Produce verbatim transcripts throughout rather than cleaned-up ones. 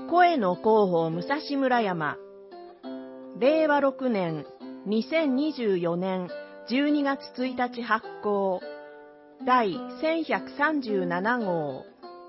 声の広報武蔵村山、れいわろくねんにせんにじゅうよねんじゅうにがつついたち発行、第せんひゃくさんじゅうなな号。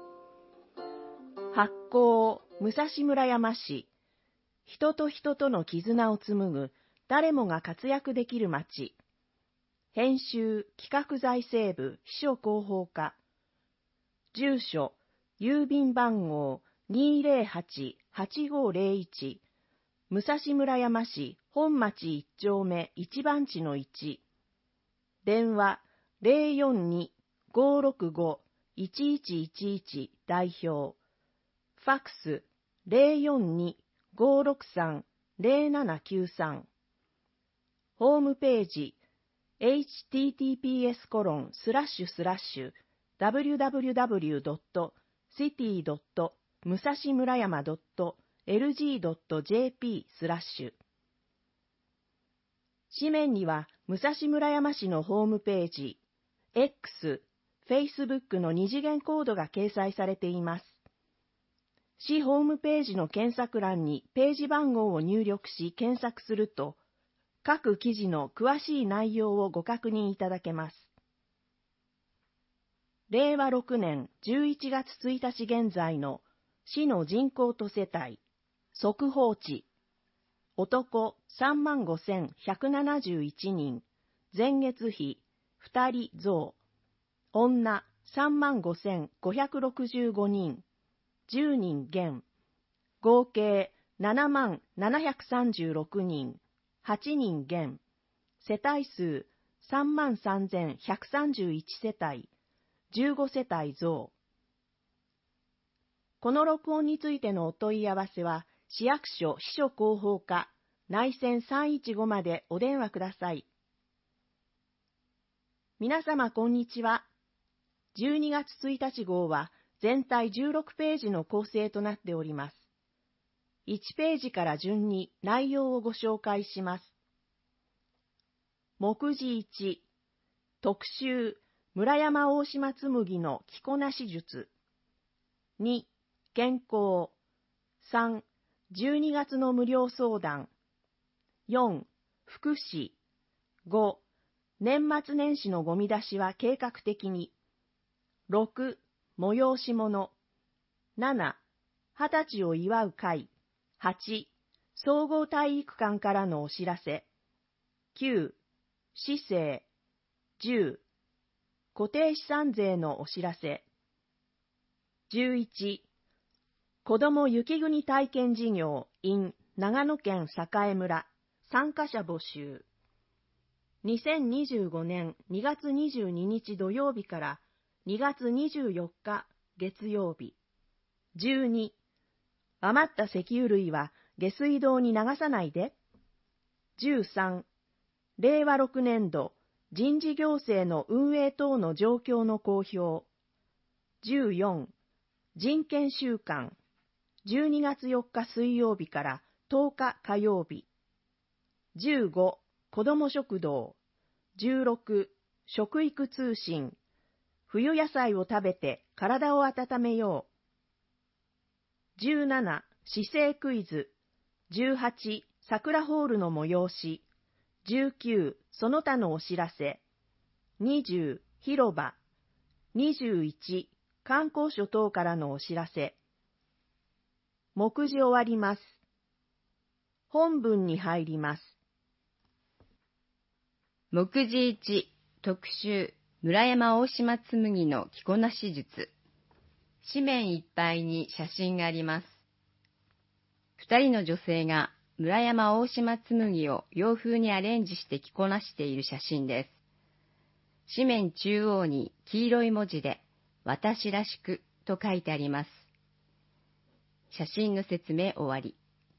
発行、武蔵村山市。人と人との絆を紡ぐ、誰もが活躍できる街。編集、企画財政部、秘書広報課。住所、郵便番号 にーぜろはち はちごーぜろいち、武蔵村山市本町いち丁目いち番地のいち。電話 ゼロよんに ごろくご いちいちいちいち 代表。ファックス ゼロよんに ごろくさん ゼロななきゅうさん。ホームページ エイチティーティーピーエスコロンスラッシュスラッシュダブリューダブリューダブリュードットシティドット武蔵村山ドットエルジードットジェーピー スラッシュ。紙面には武蔵村山市のホームページ、X、Facebook の二次元コードが掲載されています。市ホームページの検索欄にページ番号を入力し検索すると、各記事の詳しい内容をご確認いただけます。れいわろくねんじゅういちがつついたち現在の市の人口と世帯、速報値。男さんまんごせんひゃくななじゅういちにん、前月比ふたり増。女さんまんごせんごひゃくろくじゅうごにん、じゅうにん減。合計ななまんななひゃくさんじゅうろくにん、はちにん減。世帯数さんまんさんぜんひゃくさんじゅういち世帯、じゅうご世帯増。この録音についてのお問い合わせは、市役所秘書広報課内線さんいちごまでお電話ください。皆様こんにちは。じゅうにがつついたち号は全体じゅうろくページの構成となっております。いちページから順に内容をご紹介します。目次いち、特集、村山大島紬の着こなし術。に、健康。さん、じゅうにがつの無料相談。よん、福祉。ご、年末年始のゴミ出しは計画的に。ろく、催し物。なな、はたちを祝う会。はち、総合体育館からのお知らせ。きゅう、市政。じゅう、固定資産税のお知らせ。じゅういち、子ども雪国体験事業 in 長野県栄村参加者募集。にせんにじゅうごねんにがつにじゅうににち土曜日からにがつにじゅうよっか月曜日。じゅうに、余った石油類は下水道に流さないで。じゅうさん、れいわろくねんど人事行政の運営等の状況の公表。じゅうよん、人権週間。じゅうにがつよっか水曜日からとおか火曜日。じゅうご、子ども食堂。じゅうろく、食育通信。冬野菜を食べて体を温めよう。じゅうなな、姿勢クイズ。じゅうはち、桜ホールの催し。じゅうきゅう、その他のお知らせ。にじゅう、広場。にじゅういち、観光所等からのお知らせ。目次終わります。本文に入ります。 目次いち、特集、村山大島紬の着こなし術。紙面いっぱいに写真があります。二人の女性が村山大島紬を洋風にアレンジして着こなしている写真です。紙面中央に黄色い文字で、私らしくと書いてあります。写真の説明終わり。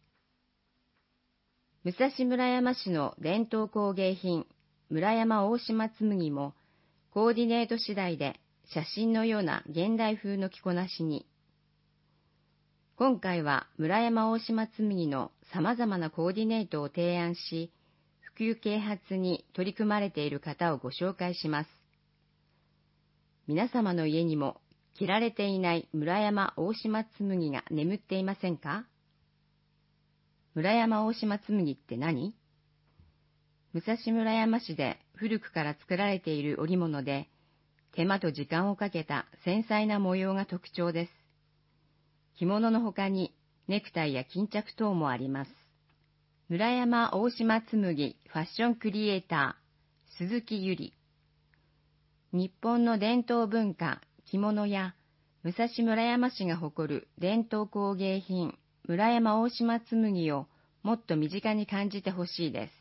武蔵村山市の伝統工芸品、村山大島紬も、コーディネート次第で写真のような現代風の着こなしに。今回は村山大島紬の様々なコーディネートを提案し、普及啓発に取り組まれている方をご紹介します。皆様の家にも着られていない村山大島紬が眠っていませんか？村山大島紬って何？武蔵村山市で古くから作られている織物で、手間と時間をかけた繊細な模様が特徴です。着物の他にネクタイや巾着等もあります。村山大島紬ファッションクリエイター、鈴木ゆり。日本の伝統文化、着物や武蔵村山市が誇る伝統工芸品、村山大島紬をもっと身近に感じてほしいです。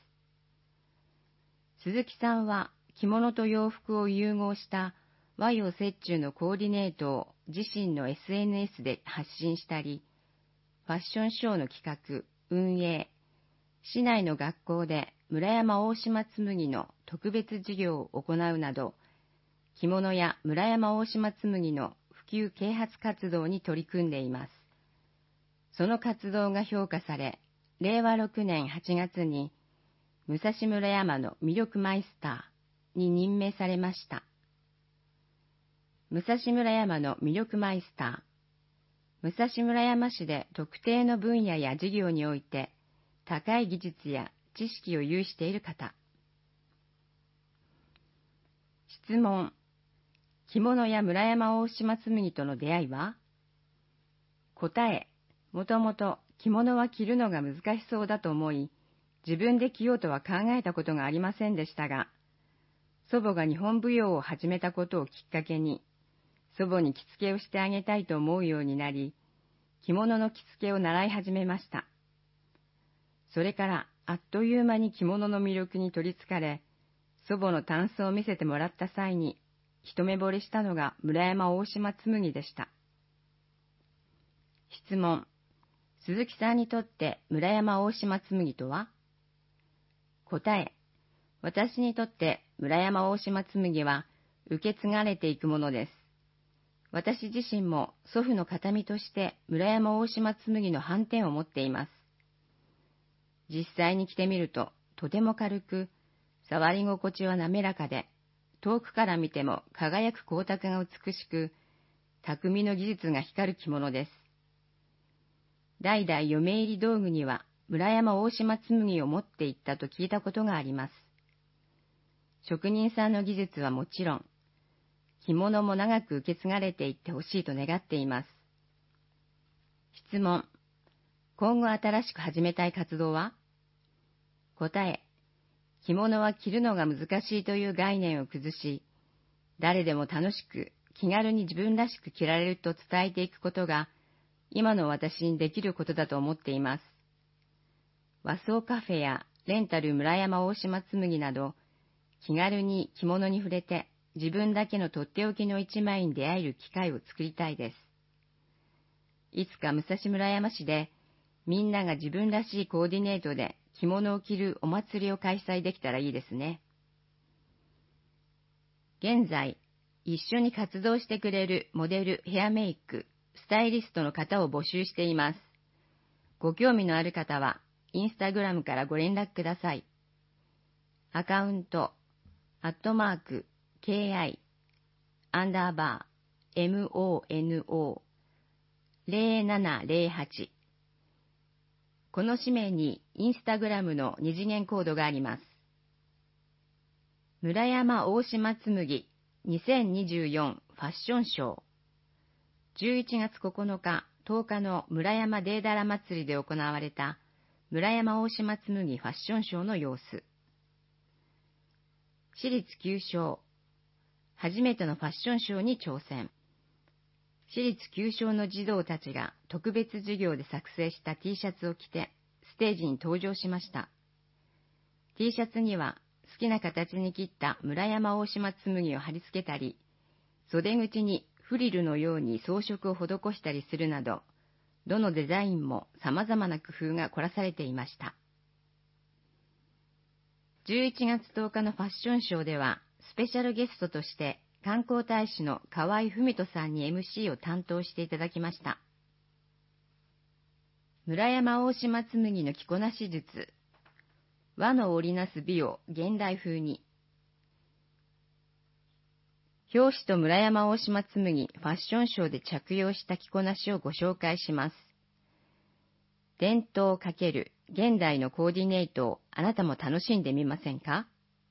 鈴木さんは着物と洋服を融合した和洋折衷のコーディネートを自身の エスエヌエス で発信したり、ファッションショーの企画、運営、市内の学校で村山大島紬の特別授業を行うなど、着物や村山大島紬の普及啓発活動に取り組んでいます。その活動が評価され、れいわろくねんはちがつに武蔵村山の魅力マイスターに任命されました。武蔵村山の魅力マイスター。武蔵村山市で特定の分野や事業において高い技術や知識を有している方。質問。着物や村山大島紬との出会いは？答え。もともと着物は着るのが難しそうだと思い、自分で着ようとは考えたことがありませんでしたが、祖母が日本舞踊を始めたことをきっかけに、祖母に着付けをしてあげたいと思うようになり、着物の着付けを習い始めました。それからあっという間に着物の魅力に取りつかれ、祖母のタンスを見せてもらった際に、一目惚れしたのが村山大島紬でした。質問。鈴木さんにとって村山大島紬とは？答え。私にとって村山大島紬は受け継がれていくものです。私自身も祖父の形見として村山大島紬の斑点を持っています。実際に着てみるととても軽く、触り心地は滑らかで、遠くから見ても輝く光沢が美しく、匠の技術が光る着物です。代々嫁入り道具には村山大島紬を持っていったと聞いたことがあります。職人さんの技術はもちろん、着物も長く受け継がれていってほしいと願っています。質問。今後新しく始めたい活動は？答え。着物は着るのが難しいという概念を崩し、誰でも楽しく気軽に自分らしく着られると伝えていくことが、今の私にできることだと思っています。和装カフェやレンタル村山大島紬など、気軽に着物に触れて自分だけのとっておきの一枚に出会える機会を作りたいです。いつか武蔵村山市でみんなが自分らしいコーディネートで着物を着るお祭りを開催できたらいいですね。現在、一緒に活動してくれるモデル、ヘアメイク、スタイリストの方を募集しています。ご興味のある方は、インスタグラムからご連絡ください。アカウント、アットマーク、ケーアイ、アンダーバー、エムオーエヌオー、ゼロななゼロはち。この氏名にインスタグラムの二次元コードがあります。村山大島紬にせんにじゅうよんファッションショー。じゅういちがつここのか、とおかの村山デーダラ祭りで行われた村山大島紬ファッションショーの様子。私立旧小、初めてのファッションショーに挑戦。私立旧小の児童たちが特別授業で作成した T シャツを着てステージに登場しました。T シャツには好きな形に切った村山大島紬を貼り付けたり、袖口にフリルのように装飾を施したりするなど、どのデザインも様々な工夫が凝らされていました。じゅういちがつとおかのファッションショーでは、スペシャルゲストとして観光大使の河合文人さんに エムシー を担当していただきました。村山大島紬の着こなし術。和の織りなす美を現代風に。 表紙と村山大島紬ファッションショーで着用した着こなしをご紹介します。伝統×現代のコーディネートをあなたも楽しんでみませんか？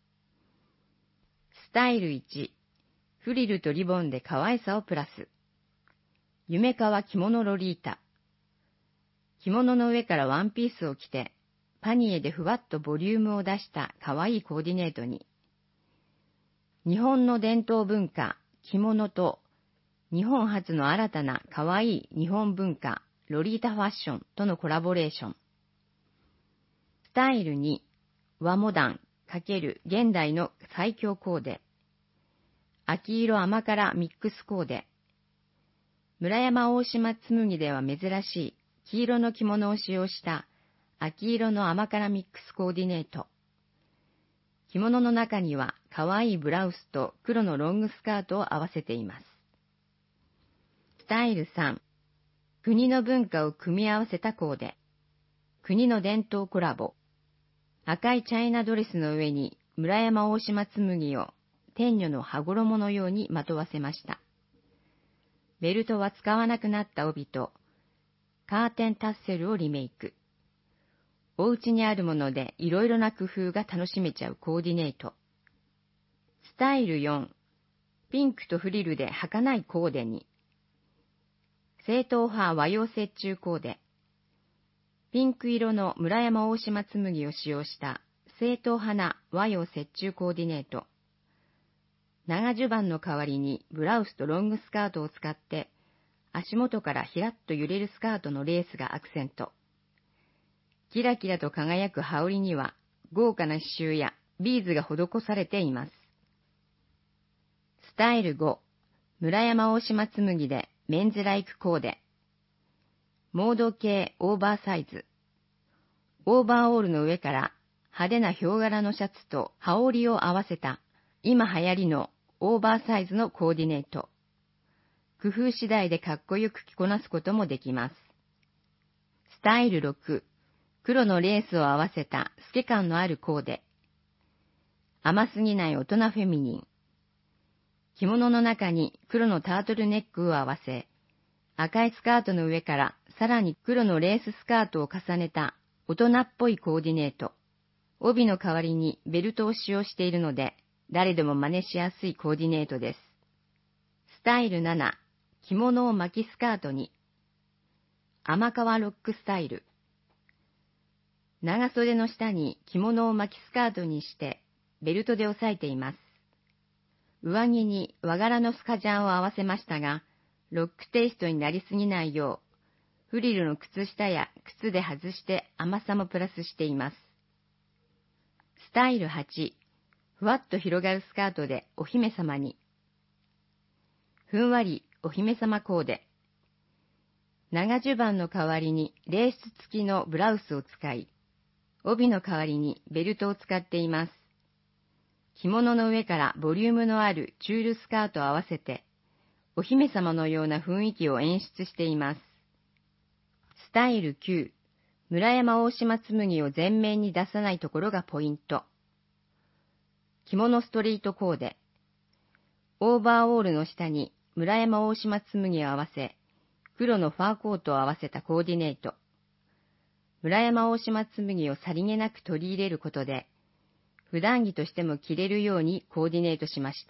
スタイルいち、フリルとリボンで可愛さをプラス。夢川着物ロリータ。着物の上からワンピースを着て、パニエでふわっとボリュームを出した可愛いコーディネートに。日本の伝統文化、着物と、日本初の新たな可愛い日本文化、ロリータファッションとのコラボレーション。スタイルに、和モダン×現代の最強コーデ。秋色甘辛ミックスコーデ。村山大島紬では珍しい黄色の着物を使用した秋色の甘辛ミックスコーディネート。着物の中には可愛いブラウスと黒のロングスカートを合わせています。スタイルさん、国の文化を組み合わせたコーデ。国の伝統コラボ。赤いチャイナドレスの上に村山大島紬を天女の羽衣のようにまとわせました。ベルトは使わなくなった帯とカーテンタッセルをリメイク。お家にあるものでいろいろな工夫が楽しめちゃうコーディネート。スタイルよん、ピンクとフリルで儚いコーデに。正統派和洋折衷コーデ。ピンク色の村山大島紬を使用した正統派な和洋折衷コーディネート。長襦袢の代わりにブラウスとロングスカートを使って足元からひらっと揺れるスカートのレースがアクセント。キラキラと輝く羽織には豪華な刺繍やビーズが施されています。スタイルご、村山大島紬でメンズライクコーデ。モード系オーバーサイズ。オーバーオールの上から派手なヒョウ柄のシャツと羽織を合わせた今流行りのオーバーサイズのコーディネート。工夫次第でかっこよく着こなすこともできます。スタイルろく、黒のレースを合わせた透け感のあるコーデ。甘すぎない大人フェミニン。着物の中に黒のタートルネックを合わせ、赤いスカートの上からさらに黒のレーススカートを重ねた大人っぽいコーディネート。帯の代わりにベルトを使用しているので、誰でも真似しやすいコーディネートです。スタイルなな、着物を巻きスカートに。甘皮ロックスタイル。長袖の下に着物を巻きスカートにしてベルトで押さえています。上着に和柄のスカジャンを合わせましたが、ロックテイストになりすぎないよう、フリルの靴下や靴で外して甘さもプラスしています。スタイルはち、ふわっと広がるスカートでお姫様に。ふんわりお姫様コーデ。長襦袢の代わりにレース付きのブラウスを使い、帯の代わりにベルトを使っています。着物の上からボリュームのあるチュールスカートを合わせて、お姫様のような雰囲気を演出しています。スタイルきゅう、村山大島紬を前面に出さないところがポイント。着物ストリートコーデ。オーバーオールの下に村山大島紬を合わせ、黒のファーコートを合わせたコーディネート。村山大島紬をさりげなく取り入れることで、普段着としても着れるようにコーディネートしました。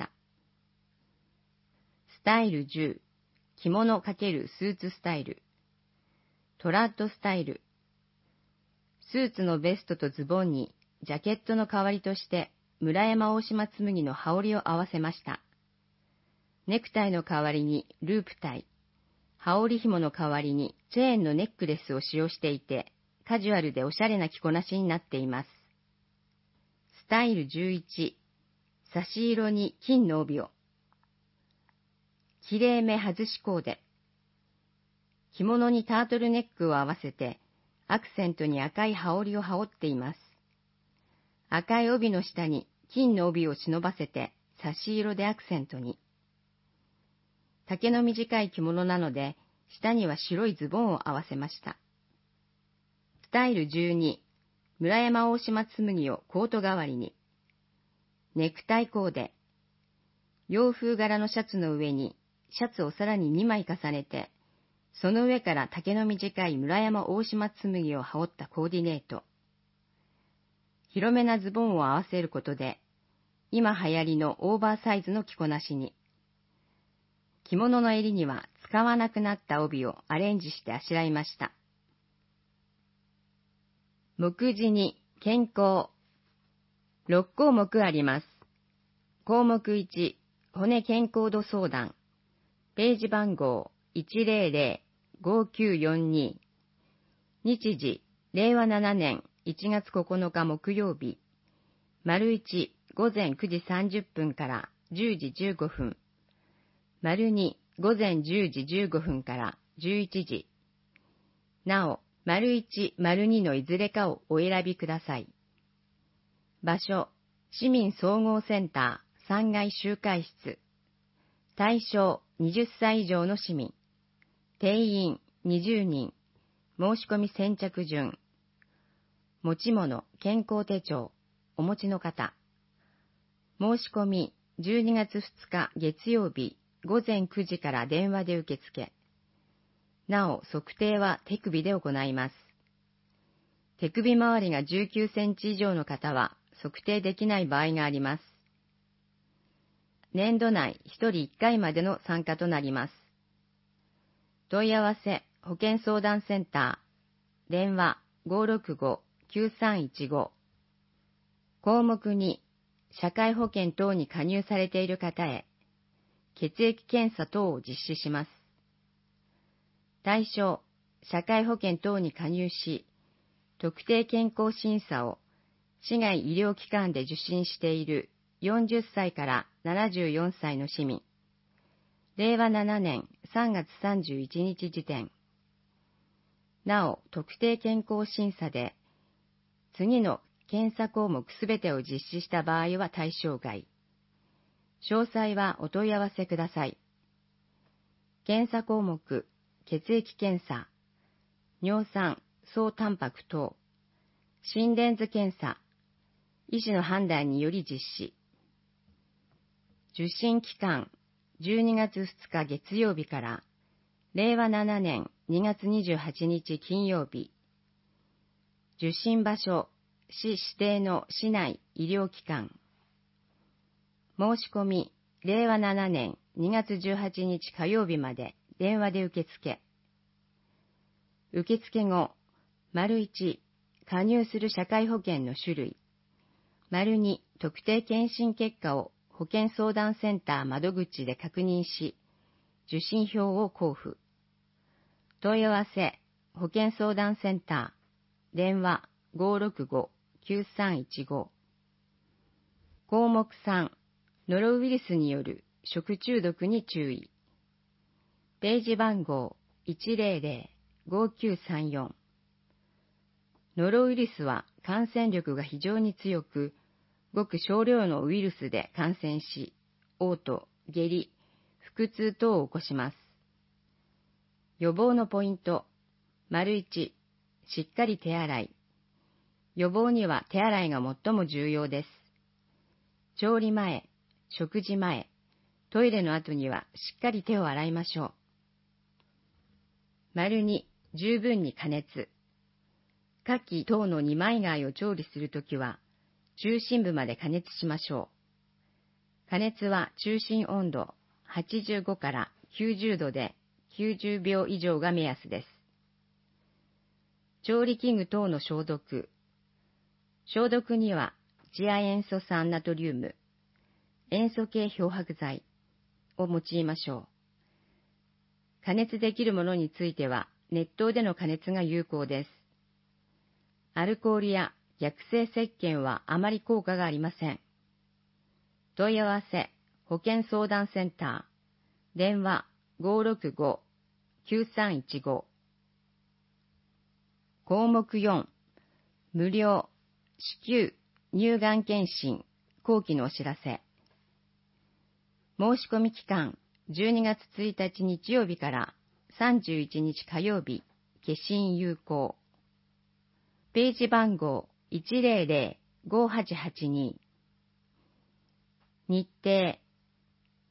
スタイルじゅう、着物×スーツスタイル。トラッドスタイル。スーツのベストとズボンにジャケットの代わりとして村山大島紬の羽織を合わせました。ネクタイの代わりにループタイ、羽織紐の代わりにチェーンのネックレスを使用していて、カジュアルでおしゃれな着こなしになっています。スタイルじゅういち、差し色に金の帯を。きれいめ外しコーデ。着物にタートルネックを合わせて、アクセントに赤い羽織を羽織っています。赤い帯の下に金の帯を忍ばせて、差し色でアクセントに。丈の短い着物なので、下には白いズボンを合わせました。スタイルじゅうに、村山大島紬をコート代わりに。ネクタイコーデ。 洋風柄のシャツの上にシャツをさらににまい重ねて、その上から丈の短い村山大島紬を羽織ったコーディネート。広めなズボンを合わせることで、今流行りのオーバーサイズの着こなしに。着物の襟には使わなくなった帯をアレンジしてあしらいました。目次に健康。ろっこうもくあります。項目いち、骨健康度相談。ページ番号 いちまるまるごきゅうよんに。日時、れいわななねんいちがつここのか木曜日。丸いち、午前くじさんじゅっぷんからじゅうじじゅうごふん。丸に、午前じゅうじじゅうごふんからじゅういちじ。なお、丸いち、丸にのいずれかをお選びください。場所、市民総合センターさんがい集会室。対象、はたち以上の市民。定員、にじゅうにん。申し込み先着順。持ち物、健康手帳、お持ちの方。申し込み、じゅうにがつふつか月曜日、ごぜんくじから電話で受付。なお、測定は手首で行います。手首周りがじゅうきゅうセンチ以上の方は測定できない場合があります。年度内ひとりいっかいまでの参加となります。問い合わせ、保健相談センター、電話 ごーろくごきゅうさんいちご。項目に、社会保険等に加入されている方へ、血液検査等を実施します。対象、社会保険等に加入し、特定健康審査を市外医療機関で受診しているよんじゅっさいからななじゅうよんさいの市民。れいわななねんさんがつさんじゅういちにち時点。なお、特定健康審査で、次の検査項目すべてを実施した場合は対象外。詳細はお問い合わせください。検査項目、血液検査、尿酸、総タンパク等、心電図検査、医師の判断により実施。受診期間、じゅうにがつふつか月曜日から、れいわななねんにがつにじゅうはちにち金曜日。受診場所、市指定の市内医療機関。申し込み、れいわななねんにがつじゅうはちにち火曜日まで電話で受付。受付後、丸いち、加入する社会保険の種類。丸に、特定健診結果を保健相談センター窓口で確認し、受診票を交付。問い合わせ、保健相談センター、電話 ごーろくごきゅうさんいちご。項目さん、ノロウイルスによる食中毒に注意。ページ番号 いちまるまるごきゅうさんよん。ノロウイルスは感染力が非常に強く、ごく少量のウイルスで感染し、嘔吐、下痢、腹痛等を起こします。予防のポイント、丸いち、しっかり手洗い。予防には手洗いが最も重要です。調理前、食事前、トイレの後にはしっかり手を洗いましょう。丸に、十分に加熱。牡蠣等の二枚貝を調理するときは、中心部まで加熱しましょう。加熱は中心温度はちじゅうごからきゅうじゅうどできゅうじゅうびょう以上が目安です。調理器具等の消毒。消毒には、次亜塩素酸ナトリウム、塩素系漂白剤を用いましょう。加熱できるものについては、熱湯での加熱が有効です。アルコールや薬性石鹸はあまり効果がありません。問い合わせ、保健相談センター、電話 ごーろくごきゅうさんいちご。項目よん、無料、子宮、乳がん検診、後期のお知らせ。申し込み期間、じゅうにがつついたち日曜日からさんじゅういちにち火曜日、消印有効。ページ番号 いちまるまるごはちはちに。日程、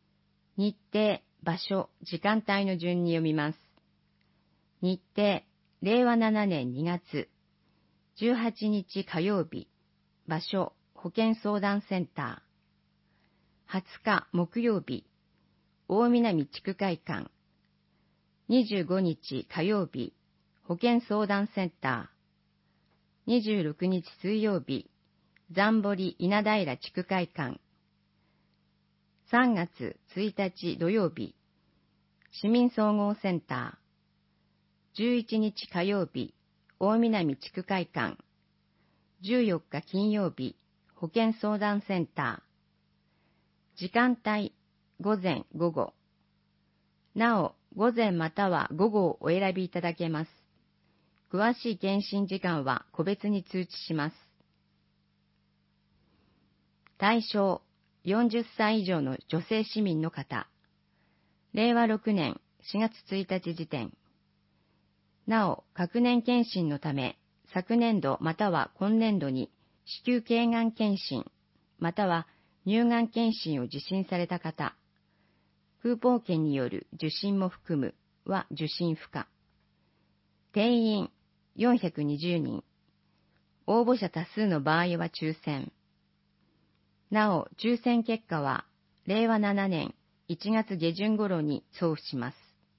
日程、場所、時間帯の順に読みます。日程、れいわななねんにがつ、じゅうはちにち火曜日、場所、保健相談センター。はつか木曜日、大南地区会館。にじゅうごにち火曜日、保健相談センター。にじゅうろくにち水曜日、残堀稲平地区会館。さんがつついたち土曜日、市民総合センター。じゅういちにち火曜日、大南地区会館。じゅうよっか金曜日、保健相談センター。時間帯、午前午後。なお、午前または午後をお選びいただけます。詳しい検診時間は個別に通知します。対象、よんじゅっさい以上の女性市民の方。れいわろくねんしがつついたち時点。なお、各年検診のため、昨年度または今年度に子宮頸がん検診、または乳がん検診を受診された方、クーポン券による受診も含むは受診不可。定員よんひゃくにじゅうにん。応募者多数の場合は抽選。なお、抽選結果はれいわななねんいちがつげじゅん頃に送付します。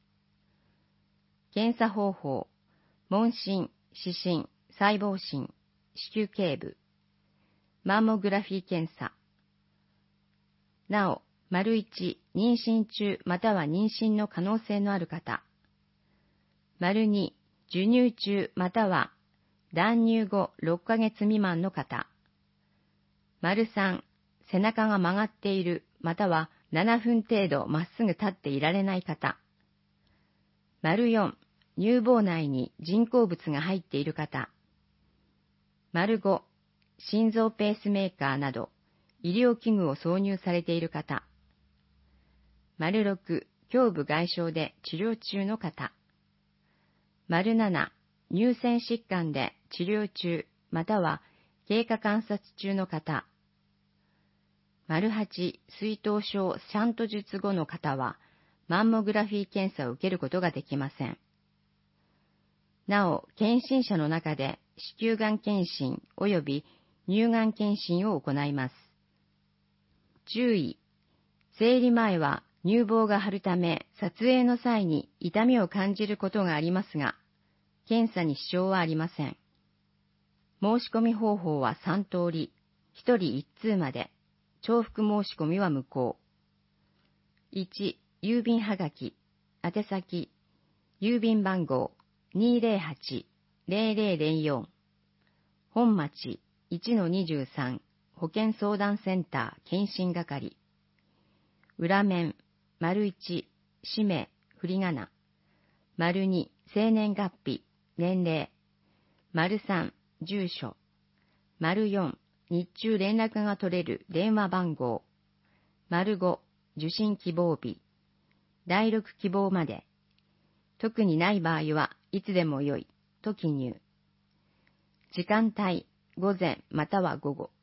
検査方法、問診、視診、細胞診、子宮頸部、マンモグラフィー検査。なお、丸いち、妊娠中または妊娠の可能性のある方。丸に、授乳中または断乳後ろっかげつ未満の方。丸さん、背中が曲がっているまたはななふん程度まっすぐ立っていられない方。丸よん、乳房内に人工物が入っている方。丸ご、心臓ペースメーカーなど医療器具を挿入されている方。丸ろく、胸部外傷で治療中の方。丸なな、乳腺疾患で治療中または経過観察中の方。丸はち、水頭症シャント術後の方はマンモグラフィー検査を受けることができません。なお、検診者の中で子宮がん検診及び乳がん検診を行います。注意、生理前は乳房が張るため撮影の際に痛みを感じることがありますが、検査に支障はありません。申し込み方法はさんとおり、ひとりいち通まで、重複申し込みは無効。いち、郵便はがき、宛先、郵便番号 にーぜろはち ぜろぜろぜろよん、本町 いちのにじゅうさん 保健相談センター検診係。裏面、丸いち、氏名、振り仮名。丸に、生年月日、年齢。丸さん、住所。丸よん、日中連絡が取れる電話番号。丸ご、受診希望日。代録希望まで。特にない場合はいつでもよいと記入。時間帯、午前または午後。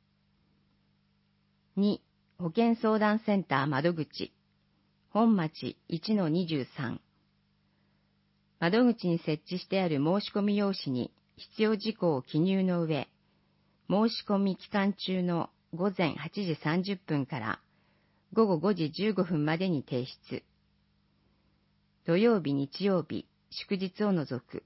に、保健相談センター窓口。本町 いちのにじゅうさん。窓口に設置してある申し込み用紙に必要事項を記入の上、申し込み期間中の午前はちじさんじゅっぷんから午後ごじじゅうごふんまでに提出。土曜日、日曜日、祝日を除く。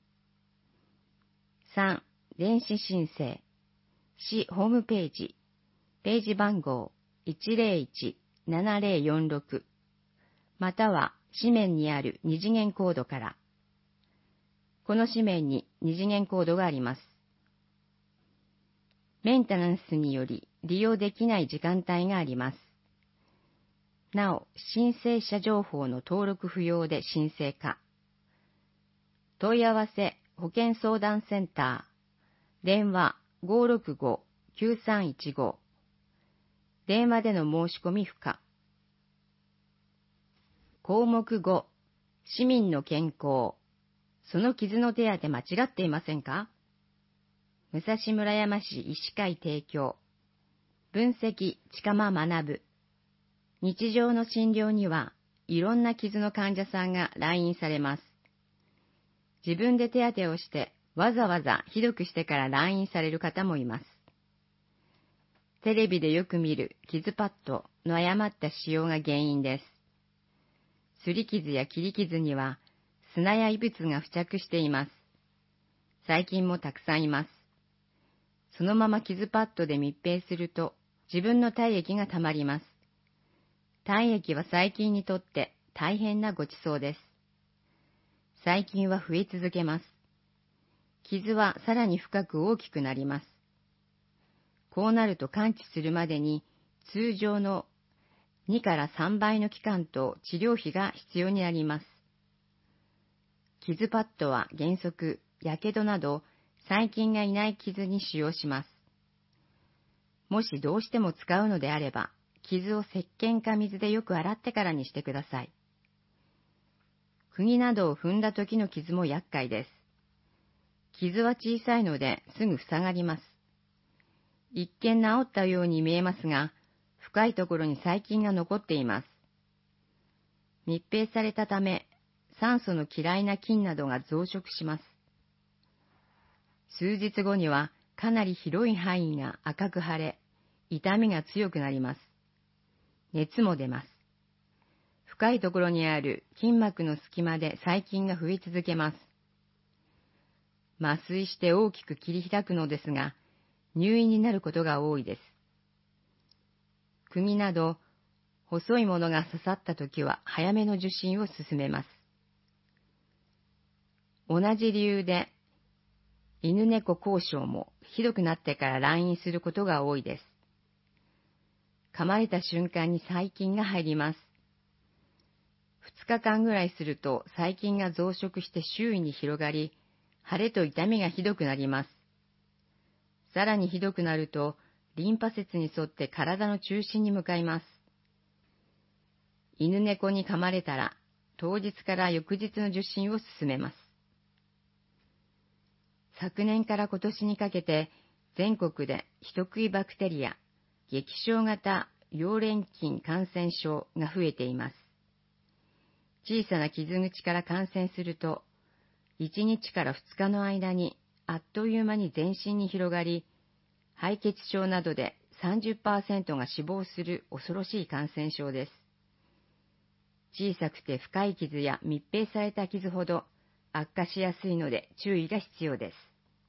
さん、電子申請。市ホームページ。ページ番号 いちぜろいち ななぜろよんろく。または紙面にある二次元コードから。この紙面に二次元コードがあります。メンテナンスにより利用できない時間帯があります。なお、申請者情報の登録不要で申請可。問い合わせ保健相談センター。電話 ごーろくご きゅうさんいちご。電話での申し込み不可。項目ご、市民の健康。その傷の手当て間違っていませんか？武蔵村山市医師会提供。分析近間学ぶ。 日常の診療にはいろんな傷の患者さんが来院されます。自分で手当てをしてわざわざひどくしてから来院される方もいます。テレビでよく見る傷パッドの誤った使用が原因です。擦り傷や切り傷には砂や異物が付着しています。細菌もたくさんいます。そのまま傷パッドで密閉すると自分の体液がたまります。体液は細菌にとって大変なごちそうです。細菌は増え続けます。傷はさらに深く大きくなります。こうなると完治するまでに通常のにからさんばいの期間と治療費が必要になります。傷パッドは原則、やけどなど細菌がいない傷に使用します。もしどうしても使うのであれば、傷を石鹸か水でよく洗ってからにしてください。釘などを踏んだ時の傷も厄介です。傷は小さいのですぐ塞がります。一見治ったように見えますが、深いところに細菌が残っています。密閉されたため、酸素の嫌いな菌などが増殖します。数日後にはかなり広い範囲が赤く腫れ、痛みが強くなります。熱も出ます。深いところにある筋膜の隙間で細菌が増え続けます。麻酔して大きく切り開くのですが、入院になることが多いです。釘など細いものが刺さったときは早めの受診を勧めます。同じ理由で、犬猫交渉もひどくなってから来院することが多いです。噛まれた瞬間に細菌が入ります。ふつかかんぐらいすると細菌が増殖して周囲に広がり、腫れと痛みがひどくなります。さらにひどくなると、リンパ節に沿って体の中心に向かいます。犬猫に噛まれたら、当日から翌日の受診を勧めます。昨年から今年にかけて、全国で人食いバクテリア、激小型溶連菌感染症が増えています。小さな傷口から感染すると、いちにちからふつかの間にあっという間に全身に広がり、敗血症などで さんじゅっパーセント が死亡する恐ろしい感染症です。小さくて深い傷や密閉された傷ほど悪化しやすいので注意が必要です。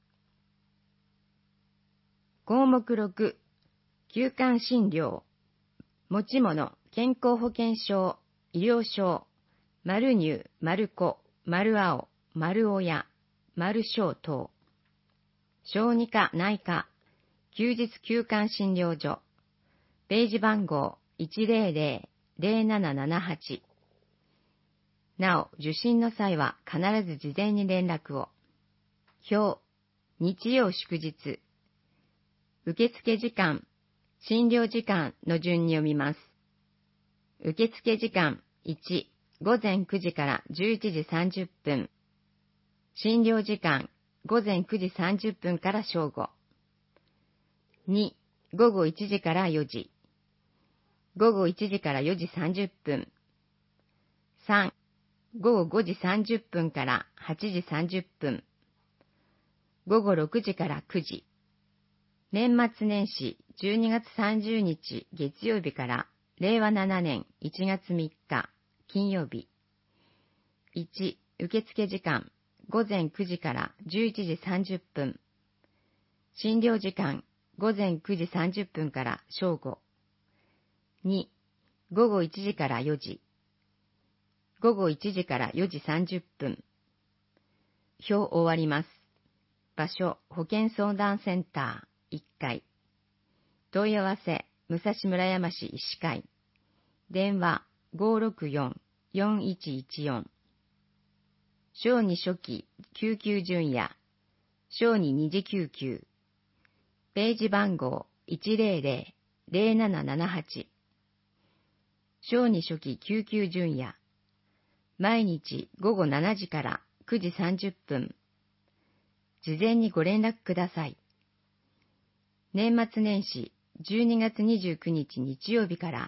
項目ろく、休館診療。持ち物、健康保険証、医療証、丸乳、丸子、丸青、丸親、丸小等。小児科内科、休日休館診療所。ページ番号 いちゼロゼロ ゼロななななはち。なお、受診の際は必ず事前に連絡を。表、日曜祝日。受付時間、診療時間の順に読みます。受付時間いち、午前くじからじゅういちじさんじゅっぷん。診療時間午前くじさんじゅっぷんから正午。に、午後いちじからよじ。午後いちじからよじさんじゅっぷん。さん、午後ごじさんじゅっぷんからはちじさんじゅっぷん。午後ろくじからくじ。年末年始じゅうにがつさんじゅうにち月曜日かられいわななねんいちがつみっか金曜日。いち、受付時間午前くじからじゅういちじさんじゅっぷん。診療時間午前くじさんじゅっぷんから正午。に、午後いちじからよじ。午後いちじからよじさんじゅっぷん。表終わります。場所、保健相談センターいっかい。問い合わせ、武蔵村山市医師会。電話 ごーろくよん よんいちいちよん。小児初期救急順や、小児二次救急。ページ番号 いちゼロゼロ ゼロななななはち。小児初期救急順や、毎日午後しちじからくじさんじゅっぷん。事前にご連絡ください。年末年始じゅうにがつにじゅうくにち日曜日から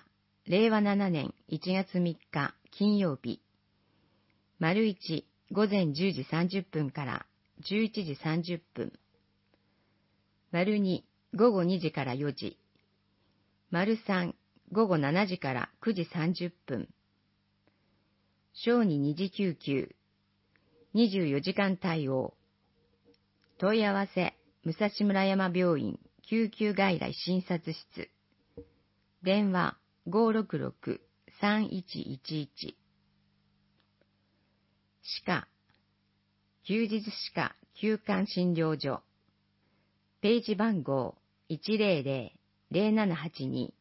れいわななねんいちがつみっか金曜日。丸いち、午前じゅうじさんじゅっぷんからじゅういちじさんじゅっぷん。丸に、午後にじからよじ。丸さん、午後しちじからくじさんじゅっぷん。小児二次救急。にじゅうよじかん対応。問い合わせ、武蔵村山病院救急外来診察室。電話 ごーろくろくさんいちいちいち。歯科、休日歯科休館診療所。ページ番号 いちぜろぜろぜろななはちに。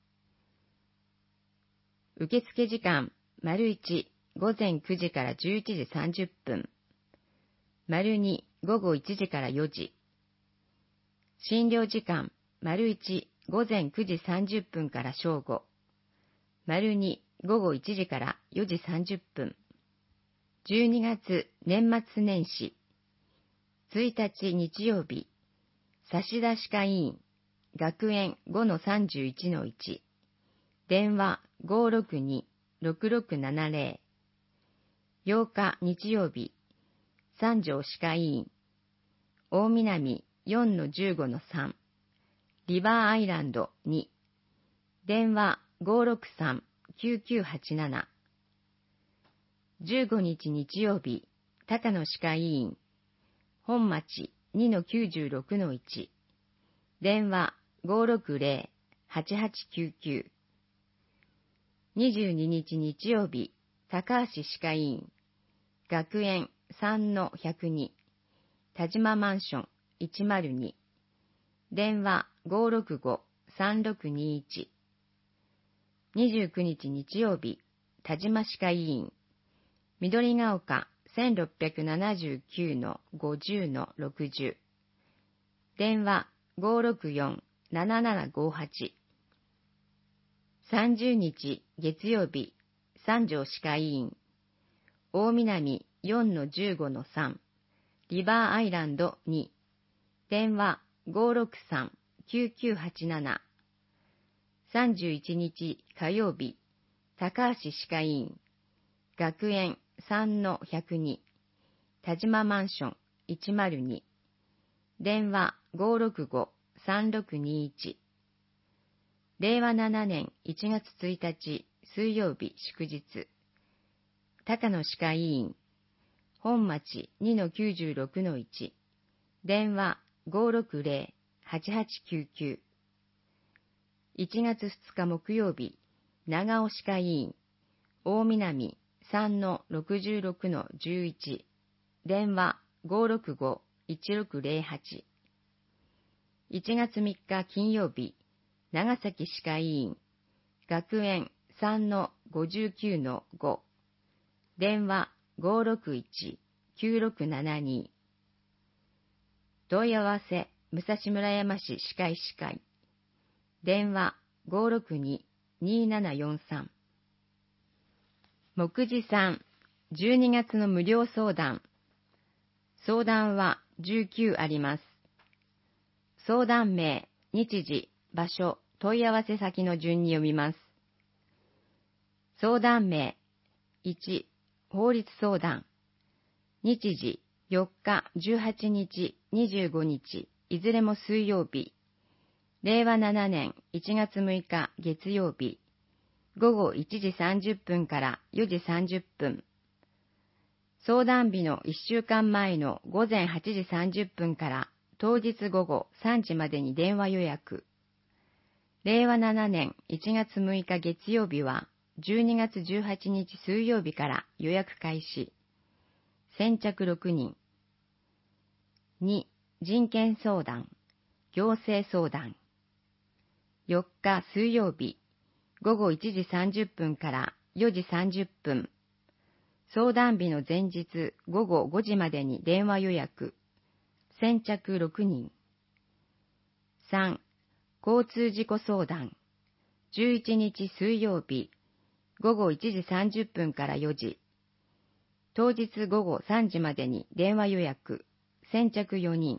受付時間、丸いち、午前くじからじゅういちじさんじゅっぷん。丸に、午後いちじからよじ。診療時間、丸いち、午前くじさんじゅっぷんから正午。丸に、午後いちじからよじさんじゅっぷん。じゅうにがつ年末年始。ついたち日曜日。差出歯科医院。学園 ごのさんじゅういちのいち。電話 ごーろくにろくろくななぜろ。ようか日曜日。三条歯科医院。大南 よんのじゅうごのさん。リバーアイランドに。電話 ごーろくさんきゅうきゅうはちなな。じゅうごにち日曜日。高野歯科医院。本町 にのきゅうじゅうろくのいち。電話 ごーろくぜろはちはちきゅうきゅう。にじゅうににち日曜日。高橋歯科医院。学園 さんのひゃくに。田島マンションいちまるに。電話 ごーろくごさんろくにいち。にじゅうくにち日曜日。田島歯科医院。緑が丘 せんろっぴゃくななじゅうきゅうのごじゅうのろくじゅう。電話 ごーろくよんななななごはち。さんじゅうにち月曜日。三条歯科医院。大南 よんのじゅうごのさん。リバーアイランドに。電話 ごーろくさんきゅうきゅうはちなな。さんじゅういちにち火曜日。高橋歯科医院。学園 さんのひゃくに。田島マンションいちまるに。電話 ごーろくごさんろくにいち。れいわななねんいちがつついたち水曜日祝日。高野歯科医院。本町 にのきゅうじゅうろくのいち。電話 ごーろくぜろはちはちきゅうきゅう。いちがつふつか木曜日。長尾歯科医院。大南 さんのろくじゅうろくのじゅういち。電話 ごーろくごいちろくぜろはち。いちがつみっか金曜日。長崎歯科医院。学園 さんのごじゅうきゅうのご。電話 ごーろくいちきゅうろくななに。問い合わせ、武蔵村山市歯科医師会。電話 ごーろくににーななよんさん。目次さん、じゅうにがつの無料相談。相談はじゅうきゅうあります。相談名、日時、場所、問い合わせ先の順に読みます。相談名、いち、法律相談。日時、よっか、じゅうはちにち、にじゅうごにち、いずれも水曜日。れいわななねんいちがつむいか月曜日。ごごいちじさんじゅっぷんからよじさんじゅっぷん。相談日のいっしゅうかんまえのごぜんはちじさんじゅっぷんから当日午後さんじまでに電話予約。れいわななねんいちがつむいか月曜日はじゅうにがつじゅうはちにち水曜日から予約開始。先着ろくにん。に、人権相談、行政相談。よっか水曜日、ごごいちじさんじゅっぷんからよじさんじゅっぷん。相談日の前日ごごごじまでに電話予約。先着ろくにん。さん、交通事故相談。じゅういちにち水曜日、ごごいちじさんじゅっぷんからよじ。当日ごごさんじまでに電話予約。先着よにん。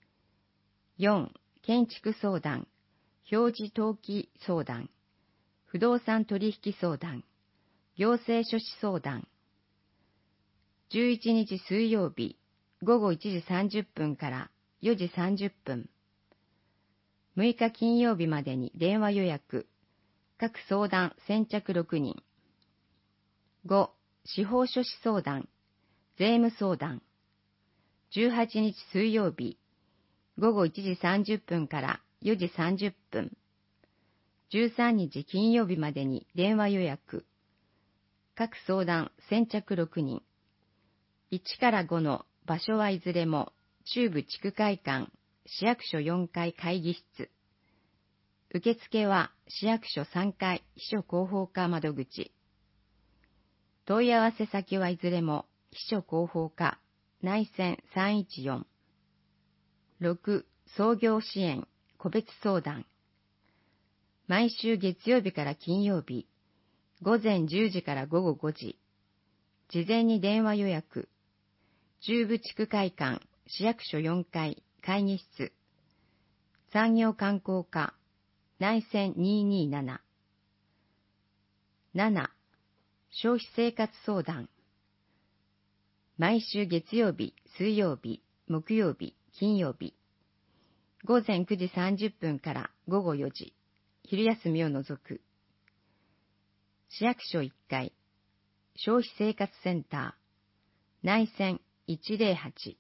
よん、建築相談。表示登記相談。 不動産取引相談、行政書士相談。じゅういちにち水曜日、ごごいちじさんじゅっぷんからよじさんじゅっぷん。むいか金曜日までに電話予約、各相談先着ろくにん。ご、司法書士相談、税務相談。じゅうはちにち水曜日、ごごいちじさんじゅっぷんからよじさんじゅっぷん。じゅうさんにち金曜日までに電話予約、各相談先着ろくにん。いちからごの場所はいずれも中部地区会館市役所よんかい会議室。受付は市役所さんかい秘書広報課窓口。問い合わせ先はいずれも秘書広報課内線さんいちよん。ろく、創業支援個別相談。毎週月曜日から金曜日、ごぜんじゅうじからごごごじ。事前に電話予約。中部地区会館市役所よんかい会議室。産業観光課内線にひゃくにじゅうなな。なな、消費生活相談。毎週月曜日、水曜日、木曜日、金曜日。ごぜんくじさんじゅっぷんからごごよじ。昼休みを除く。市役所いっかい。消費生活センター。内線いちぜろはち。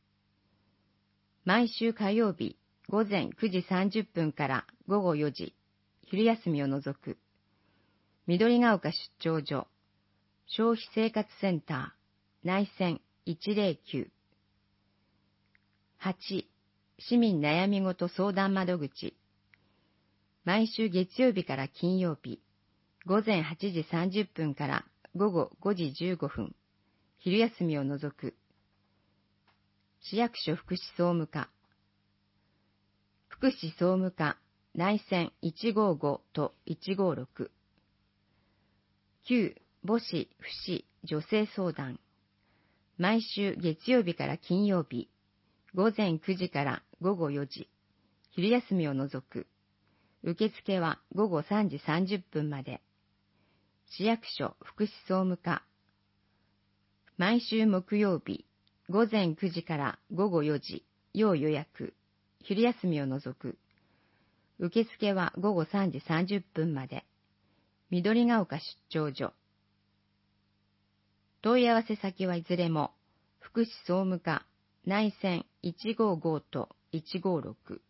毎週火曜日、ごぜんくじさんじゅっぷんからごごよじ。昼休みを除く。緑ヶ丘出張所。消費生活センター。内線いちぜろきゅう。はち、市民悩みごと相談窓口。毎週月曜日から金曜日、ごぜんはちじさんじゅっぷんからごごごじじゅうごふん。昼休みを除く。市役所福祉総務課。福祉総務課内線いちごごといちごろく。きゅう、母子父子女性相談。毎週月曜日から金曜日、ごぜんくじからごごよじ。昼休みを除く。受付はごごさんじさんじゅっぷんまで。市役所福祉総務課。毎週木曜日、ごぜんくじからごごよじ、要予約。昼休みを除く。受付はごごさんじさんじゅっぷんまで。緑ヶ丘出張所。問い合わせ先はいずれも、福祉総務課内線いちごごといちごろく。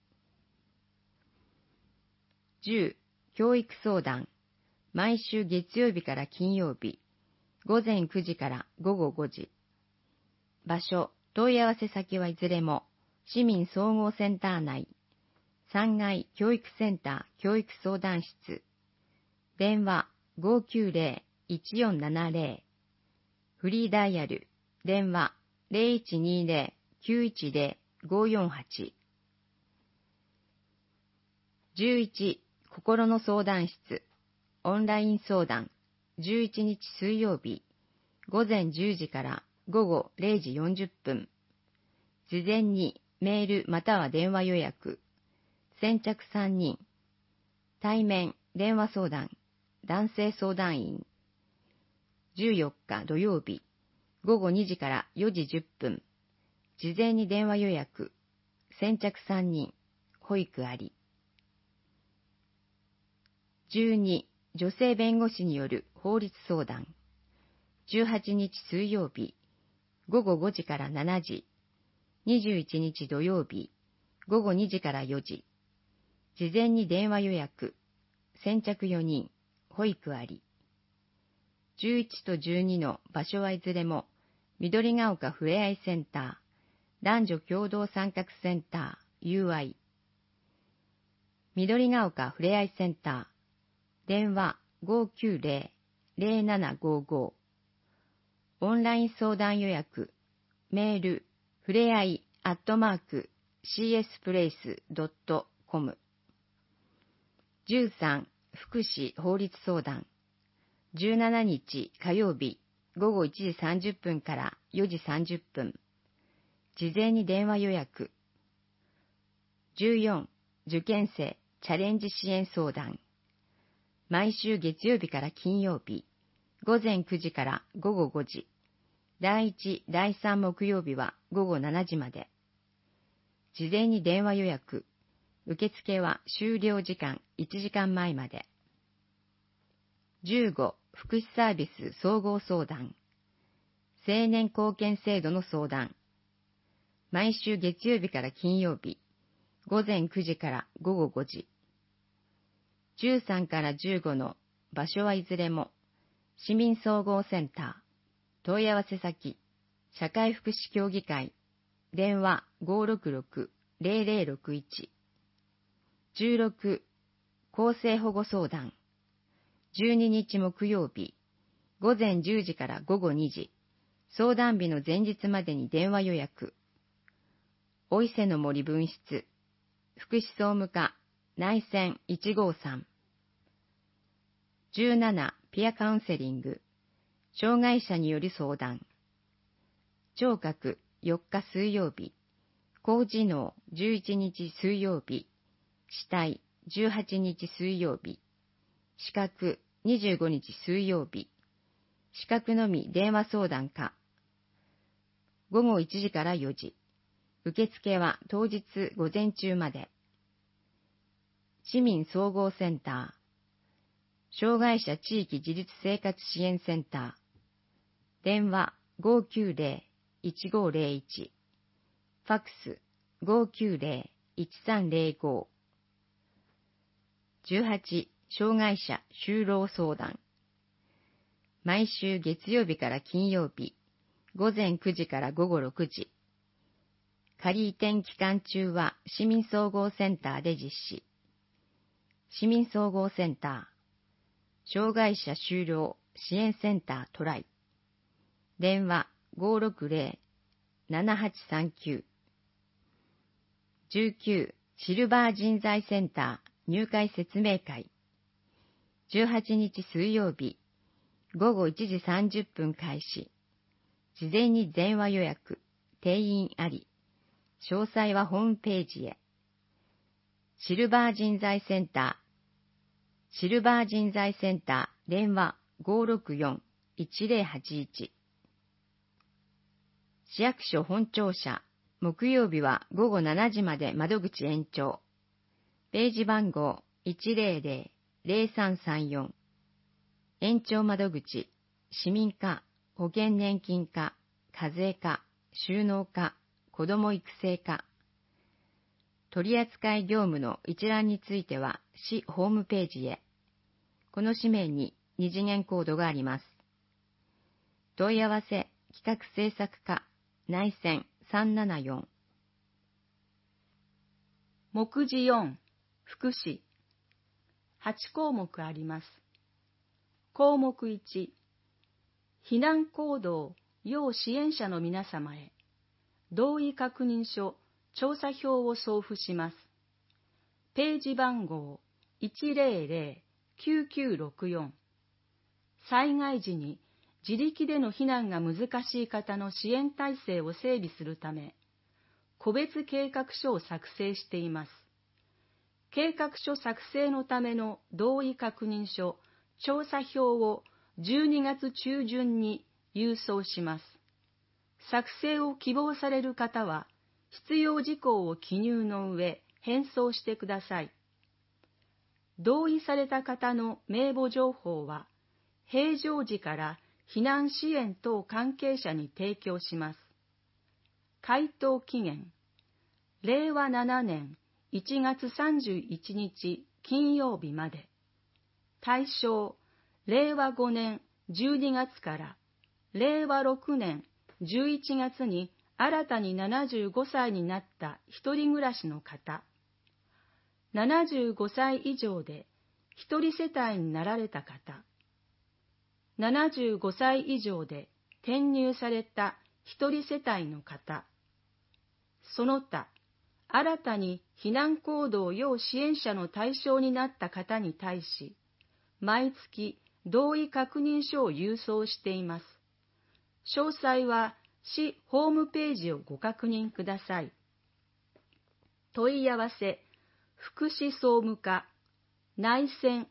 じゅう、教育相談。毎週月曜日から金曜日、ごぜんくじからごごごじ。場所、問い合わせ先はいずれも、市民総合センター内、さんがい教育センター教育相談室。電話ごきゅうぜろいちよんななぜろ。フリーダイヤル、電話ぜろいちにぜろきゅういちぜろごよんはち。じゅういち、心の相談室、オンライン相談、じゅういちにち水曜日、ごぜんじゅうじからごごれいじよんじゅっぷん。事前にメールまたは電話予約。先着さんにん。対面、電話相談、男性相談員。じゅうよっか土曜日、ごごにじからよじじゅっぷん。事前に電話予約。先着さんにん。保育あり。じゅうに、女性弁護士による法律相談。じゅうはちにち水曜日、ごごごじからしちじ。にじゅういちにち土曜日、ごごにじからよじ。事前に電話予約。先着よにん。保育あり。じゅういちとじゅうにの場所はいずれも、緑ヶ丘ふれあいセンター、男女共同参画センター、ユーアイ。緑ヶ丘ふれあいセンター、電話ごきゅうぜろぜろななごご。オンライン相談予約、メール、ふれあいアットマーク シーエスプレイスドットコム。じゅうさん、福祉法律相談。じゅうしちにち火曜日、ごごいちじさんじゅっぷんからよじさんじゅっぷん。事前に電話予約。じゅうよん、受験生チャレンジ支援相談。 毎週月曜日から金曜日、ごぜんくじからごごごじ、だいいち、だいさん木曜日はごごしちじまで。事前に電話予約、受付は終了時間いちじかんまえまで。じゅうご、福祉サービス総合相談。青年貢献制度の相談。毎週月曜日から金曜日、ごぜんくじからごごごじ。じゅうさんからじゅうごの場所はいずれも、市民総合センター、問い合わせ先、社会福祉協議会、電話 ごーろくろくーぜろぜろろくいち。じゅうろく、厚生保護相談。じゅうににち木曜日、ごぜんじゅうじからごごにじ、相談日の前日までに電話予約。お伊勢の森分室、福祉総務課、内線いちごさん。じゅうなな、ピアカウンセリング、障害者による相談。聴覚よっか水曜日、高知能じゅういちにち水曜日、視体じゅうはちにち水曜日、視覚にじゅうごにち水曜日、視覚のみ電話相談か。ごごいちじからよじ、受付は当日午前中まで。市民総合センター、障害者地域自立生活支援センター、電話 ごーきゅうぜろいちごぜろいち、ファックス ごーきゅうぜろいちさんぜろご。じゅうはち、障害者就労相談。毎週月曜日から金曜日、ごぜんくじからごごろくじ。仮移転期間中は市民総合センターで実施。市民総合センター、障害者就労支援センタートライ。電話 ごーろくぜろななはちさんきゅう。じゅうきゅう、シルバー人材センター入会説明会。じゅうはちにち水曜日、ごごいちじさんじゅっぷん開始。事前に電話予約、定員あり。詳細はホームページへ。シルバー人材センター、シルバー人材センター、電話 ごーろくよんいちぜろはちいち。市役所本庁舎、木曜日はごごしちじまで窓口延長。ページ番号 いちぜろぜろぜろさんさんよん。延長窓口、市民課、保険年金課、課税課、収納課、子ども育成課。取扱業務の一覧については市ホームページへ。この紙面に二次元コードがあります。問い合わせ企画制作課、内線さんななよん。 目次よん、福祉。はちこうもくあります。項目いち、避難行動要支援者の皆様へ、同意確認書、調査票を送付します。ページ番号 いちぜろぜろきゅうきゅうろくよん。災害時に自力での避難が難しい方の支援体制を整備するため、個別計画書を作成しています。計画書作成のための同意確認書、調査票をじゅうにがつ中旬に郵送します。作成を希望される方は、必要事項を記入の上、返送してください。同意された方の名簿情報は、平常時から避難支援等関係者に提供します。回答期限、れいわななねんいちがつさんじゅういちにち金曜日まで。対象、れいわごねんじゅうにがつかられいわろくねんじゅういちがつに新たにななじゅうごさいになった一人暮らしの方、ななじゅうごさい以上で一人世帯になられた方、ななじゅうごさい以上で転入された一人世帯の方、その他、新たに避難行動要支援者の対象になった方に対し、毎月同意確認書を郵送しています。詳細は市ホームページをご確認ください。問い合わせ、福祉総務課、内線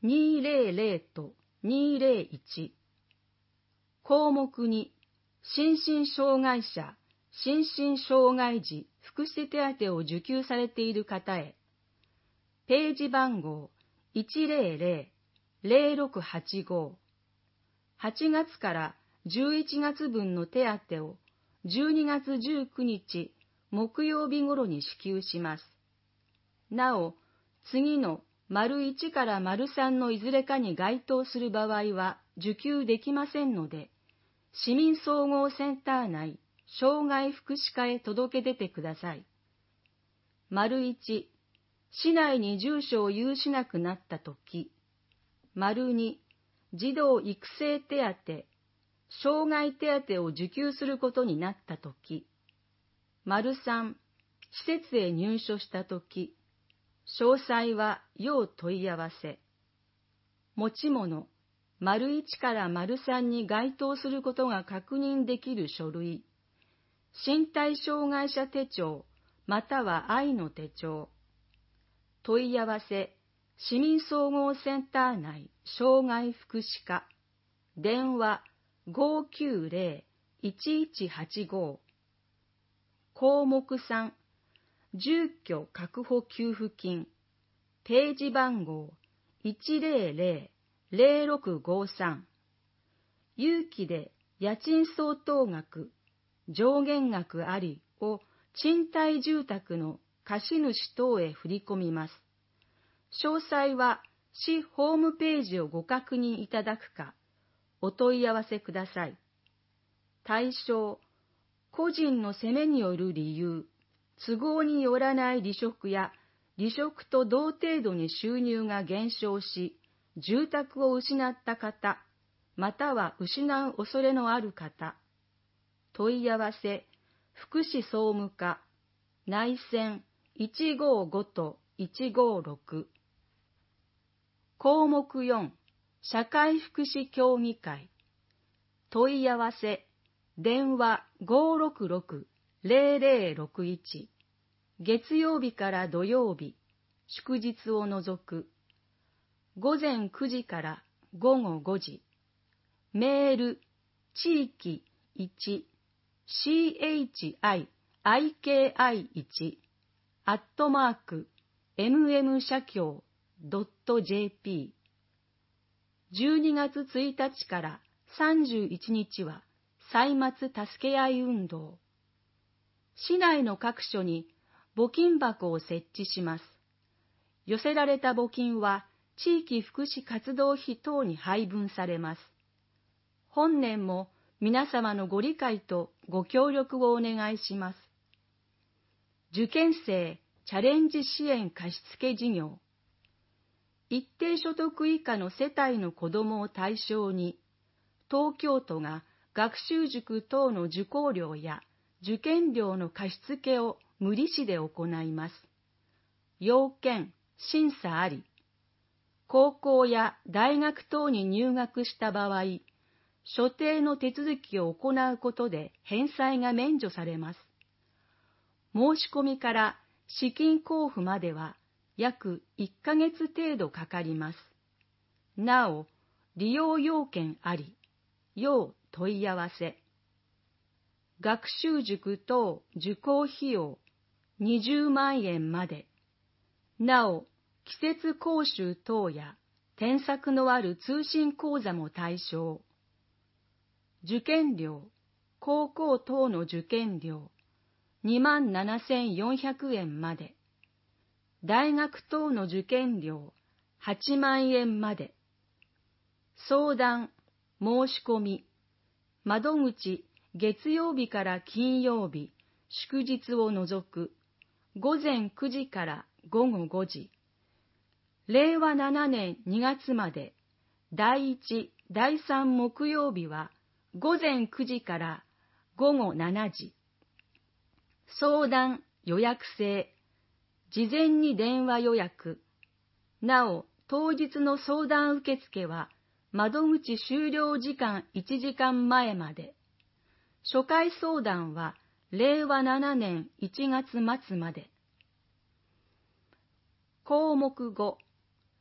にひゃくとにひゃくいち。項目に、心身障害者、心身障害児福祉手当を受給されている方へ、ページ番号 いちまるまるまるろくはちご、はちがつからじゅういちがつぶんの手当をじゅうにがつじゅうくにち木曜日頃に支給します。なお、次の丸いちから丸さんのいずれかに該当する場合は受給できませんので、市民総合センター内障害福祉課へ届け出てください。丸いち、市内に住所を有しなくなったとき。丸に、児童育成手当、障害手当を受給することになったとき。丸さん、施設へ入所したとき。詳細は要問い合わせ。持ち物、丸いちから丸さんに該当することが確認できる書類。身体障害者手帳、または愛の手帳。問い合わせ、市民総合センター内障害福祉課。電話 ごーきゅうぜろ いちいちはちご。項目さん、住居確保給付金。ページ番号 いちまるまるまるろくごさん。有期で家賃相当額、上限額ありを賃貸住宅の貸主等へ振り込みます。詳細は市ホームページをご確認いただくか、お問い合わせください。対象、個人の責めによる理由、都合によらない離職や、離職と同程度に収入が減少し、住宅を失った方、または失う恐れのある方。問い合わせ、福祉総務課、内線いちごーごといちごーろく。項目よん、社会福祉協議会。問い合わせ、電話 ごーろくろくぜろぜろろくいち。月曜日から土曜日、祝日を除く。ごぜんくじからごごごじ。メール、地域いち、シーエイチアイアイケーアイいち、アットマーク、エムエム 社協 ドット ジェーピー。じゅうにがつついたちからさんじゅういちにちは、歳末助け合い運動。市内の各所に募金箱を設置します。寄せられた募金は地域福祉活動費等に配分されます。本年も皆様のご理解とご協力をお願いします。受験生チャレンジ支援貸付事業。一定所得以下の世帯の子どもを対象に、東京都が学習塾等の受講料や受験料の貸付を無利子で行います。要件、審査あり。高校や大学等に入学した場合、所定の手続きを行うことで返済が免除されます。申し込みから資金交付までは約いっかげつ程度かかります。なお、利用要件あり、要問い合わせ。学習塾等受講費用にじゅうまんえんまで。なお、季節講習等や添削のある通信講座も対象。受験料、高校等の受験料にまんななせんよんひゃくえんまで。大学等の受験料はちまんえんまで。相談、申し込み、窓口月曜日から金曜日、祝日を除く、ごぜんくじからごごごじ。れいわななねんにがつまで、だいいち、だいさん木曜日は、ごぜんくじからごごしちじ。相談、予約制。事前に電話予約。なお、当日の相談受付は、窓口終了時間いちじかんまえまで。初回相談は、れいわななねんいちがつまつまで。項目ご、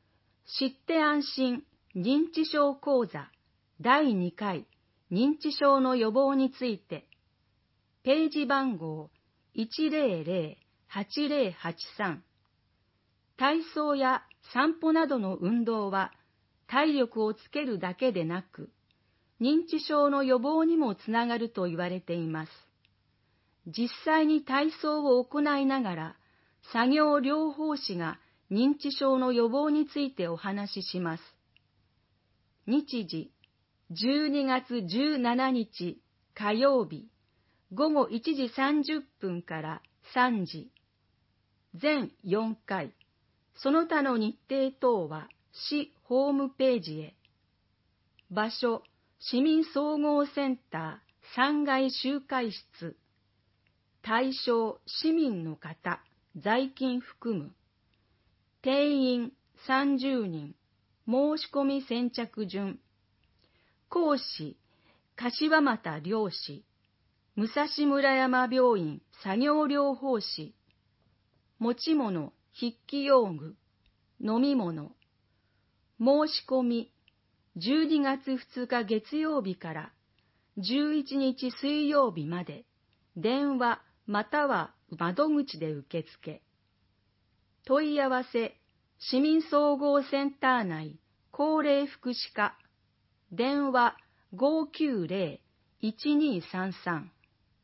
知って安心認知症講座だいにかい認知症の予防について、ページ番号 いちゼロゼロはちゼロはちさん。体操や散歩などの運動は体力をつけるだけでなく、認知症の予防にもつながると言われています。実際に体操を行いながら、作業療法士が認知症の予防についてお話しします。日時、じゅうにがつじゅうしちにち火曜日、ごごいちじさんじゅっぷんからさんじ。全よんかい。その他の日程等は市ホームページへ。場所、市民総合センターさんがい集会室。対象、市民の方、在勤含む。定員さんじゅうにん。申し込み先着順。講師、柏又良士。武蔵村山病院作業療法士。持ち物、筆記用具、飲み物。申し込み、じゅうにがつふつか月曜日からじゅういちにち水曜日まで、電話または窓口で受付。問い合わせ、市民総合センター内高齢福祉課、電話ごーきゅうゼロ いちにーさんさん。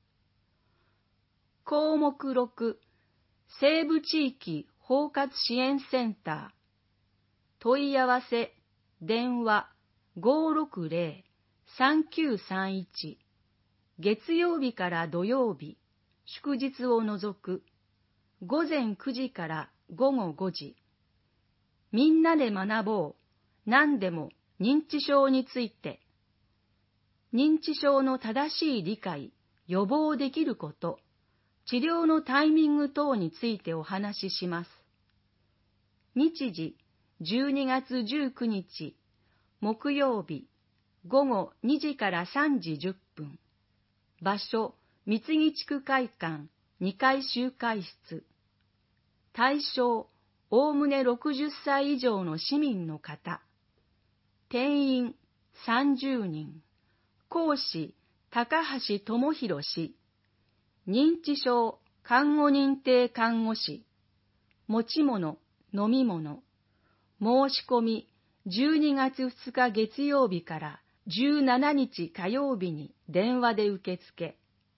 項目ろく、西部地域包括支援センター。問い合わせ、電話ごーろくゼロ さんきゅうさんいち。月曜日から土曜日、祝日を除く、ごぜんくじからごごごじ。みんなで学ぼう。何でも認知症について。認知症の正しい理解、予防できること、治療のタイミング等についてお話しします。日時、じゅうにがつじゅうくにち、木曜日、ごごにじからさんじじゅっぷん。場所、三木地区会館にかい集会室。対象、おおむねろくじゅっさい以上の市民の方。定員さんじゅうにん。講師、高橋智博氏。認知症看護認定看護師。持ち物、飲み物。申し込み、じゅうにがつふつか月曜日からじゅうしちにち火曜日に電話で受付。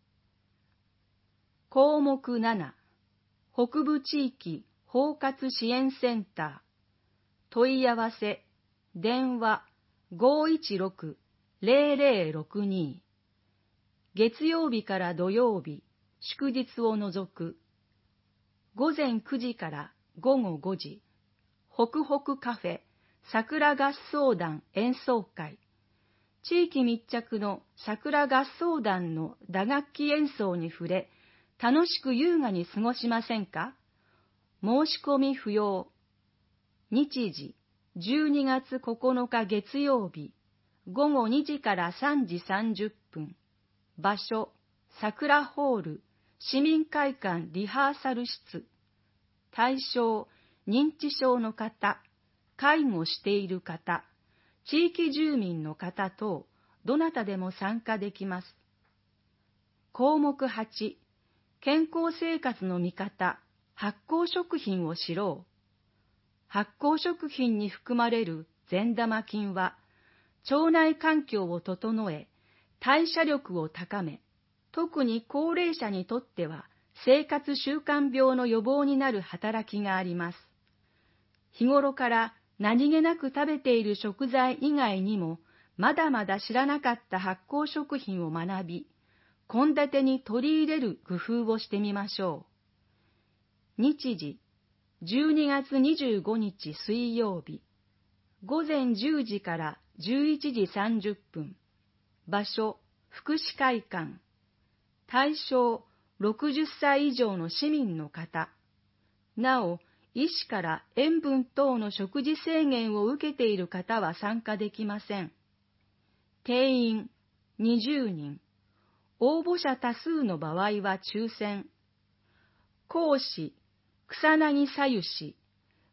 項目なな、北部地域包括支援センター。問い合わせ、電話ごーいちろく ゼロゼロろくに。月曜日から土曜日、祝日を除く。ごぜんくじからごごごじ。ホクホクカフェ桜合奏団演奏会。地域密着の桜合奏団の打楽器演奏に触れ、楽しく優雅に過ごしませんか？申し込み不要。日時、じゅうにがつここのか月曜日、ごごにじからさんじさんじゅっぷん。場所、桜ホール、市民会館リハーサル室。対象、認知症の方、介護している方、地域住民の方等、どなたでも参加できます。項目はち、健康生活の見方、発酵食品を知ろう。発酵食品に含まれる善玉菌は、腸内環境を整え、代謝力を高め、特に高齢者にとっては生活習慣病の予防になる働きがあります。日頃から何気なく食べている食材以外にも、まだまだ知らなかった発酵食品を学び、献立に取り入れる工夫をしてみましょう。日時、じゅうにがつにじゅうごにち水曜日、ごぜんじゅうじからじゅういちじさんじゅっぷん。場所、福祉会館。対象、ろくじゅっさい以上の市民の方。なお、医師から塩分等の食事制限を受けている方は参加できません。定員にじゅうにん。応募者多数の場合は抽選。講師、草薙さゆ氏。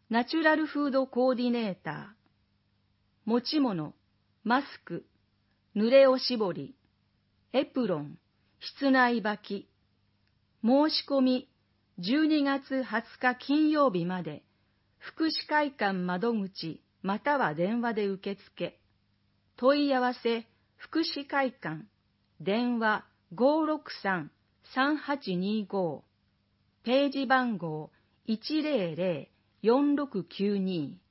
ナチュラルフードコーディネーター、持ち物、マスク、濡れおしぼり、エプロン、室内履き、申し込みじゅうにがつはつか金曜日まで、福祉会館窓口または電話で受付。問い合わせ、福祉会館、電話 ごーろくさん さんはちにご、ページ番号 いちぜろぜろ よんろくきゅうに。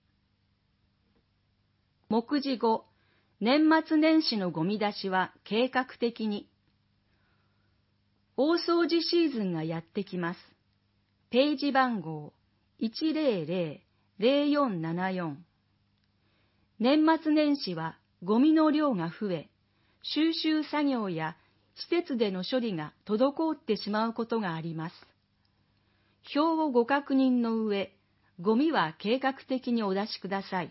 目次ご、年末年始のゴミ出しは計画的に。大掃除シーズンがやってきます。ページ番号 いちぜろぜろ ぜろよんななよん。年末年始はゴミの量が増え、収集作業や施設での処理が滞ってしまうことがあります。表をご確認の上、ゴミは計画的にお出しください。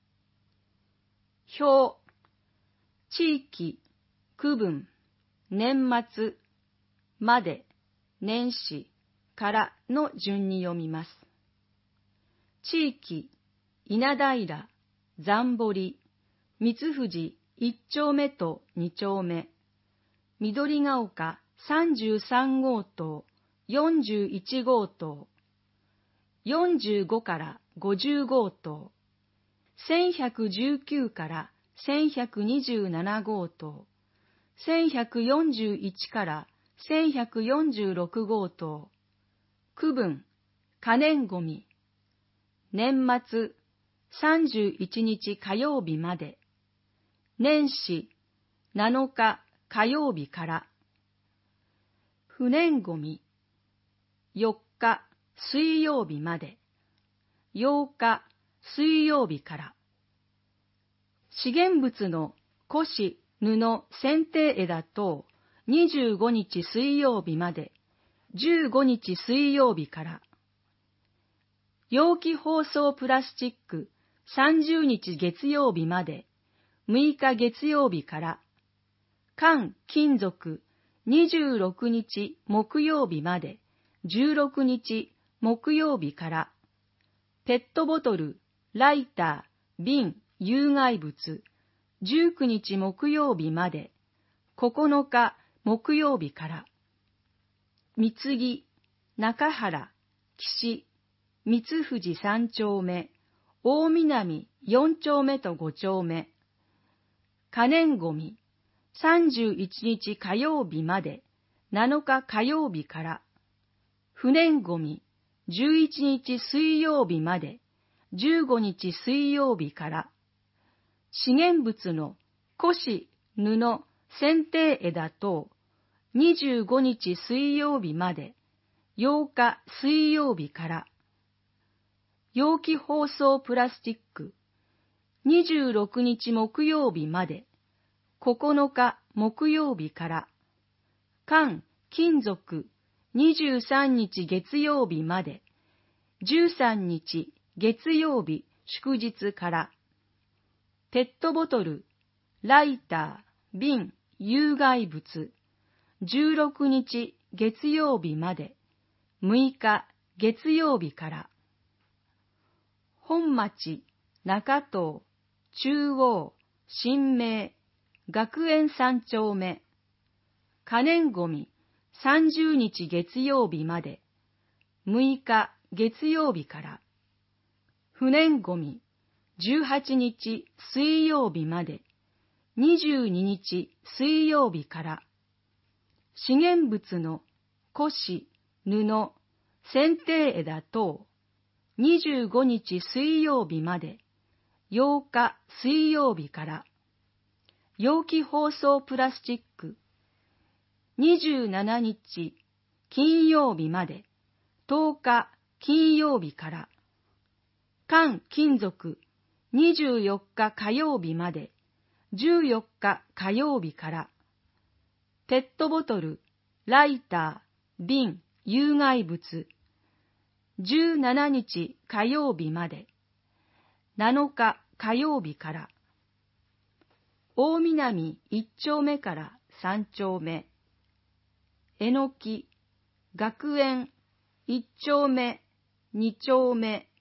表、地域、区分、年末、まで、年始、からの順に読みます。地域、稲平、残堀、三藤いち丁目とに丁目、緑が丘さんじゅうさん号棟、よんじゅういち号棟、よんじゅうごからごじゅう号棟、せんひゃくじゅうきゅうからせんひゃくにじゅうなな号棟、せんひゃくよんじゅういちからせんひゃくよんじゅうろく号棟、区分、可燃ごみ、年末、さんじゅういちにち火曜日まで、年始、なのか火曜日から、不燃ごみ、よっか水曜日まで、ようか水曜日から、資源物の古紙、布、剪定枝等、にじゅうごにち水曜日まで、じゅうごにち水曜日から、容器包装プラスチック、さんじゅうにち月曜日まで、むいか月曜日から、缶、金属、にじゅうろくにち木曜日まで、じゅうろくにち木曜日から、ペットボトル、ライター、瓶、有害物、じゅうくにち木曜日まで、ここのか木曜日から、三木、中原、岸、三藤三丁目、大南四丁目と五丁目、可燃ごみ、さんじゅういちにち火曜日まで、なのか火曜日から、不燃ごみ、じゅういちにち水曜日まで、じゅうごにち水曜日から、資源物の古紙、布、剪定枝等、にじゅうごにち水曜日まで、ようか水曜日から、容器包装プラスチック、にじゅうろくにち木曜日まで、ここのか木曜日から、缶、金属、にじゅうさんにち月曜日まで、じゅうさんにち月曜日祝日から、ペットボトル、ライター、瓶、有害物、じゅうろくにち月曜日まで、むいか月曜日から、本町、中東、中央、新名、学園三丁目、可燃ごみ、さんじゅうにち月曜日まで、むいか月曜日から、不燃ごみ、じゅうはちにち水曜日まで、にじゅうににち水曜日から、資源物の古紙、布、剪定枝等、にじゅうごにち水曜日まで、ようか水曜日から、容器包装プラスチック、にじゅうしちにち金曜日まで、とおか金曜日から、缶金属、にじゅうよっか火曜日まで、じゅうよっか火曜日から、ペットボトル、ライター、瓶、有害物、じゅうしちにち火曜日まで、なのか火曜日から、大南いち丁目からさん丁目、えのき、学園いち丁目、に丁目、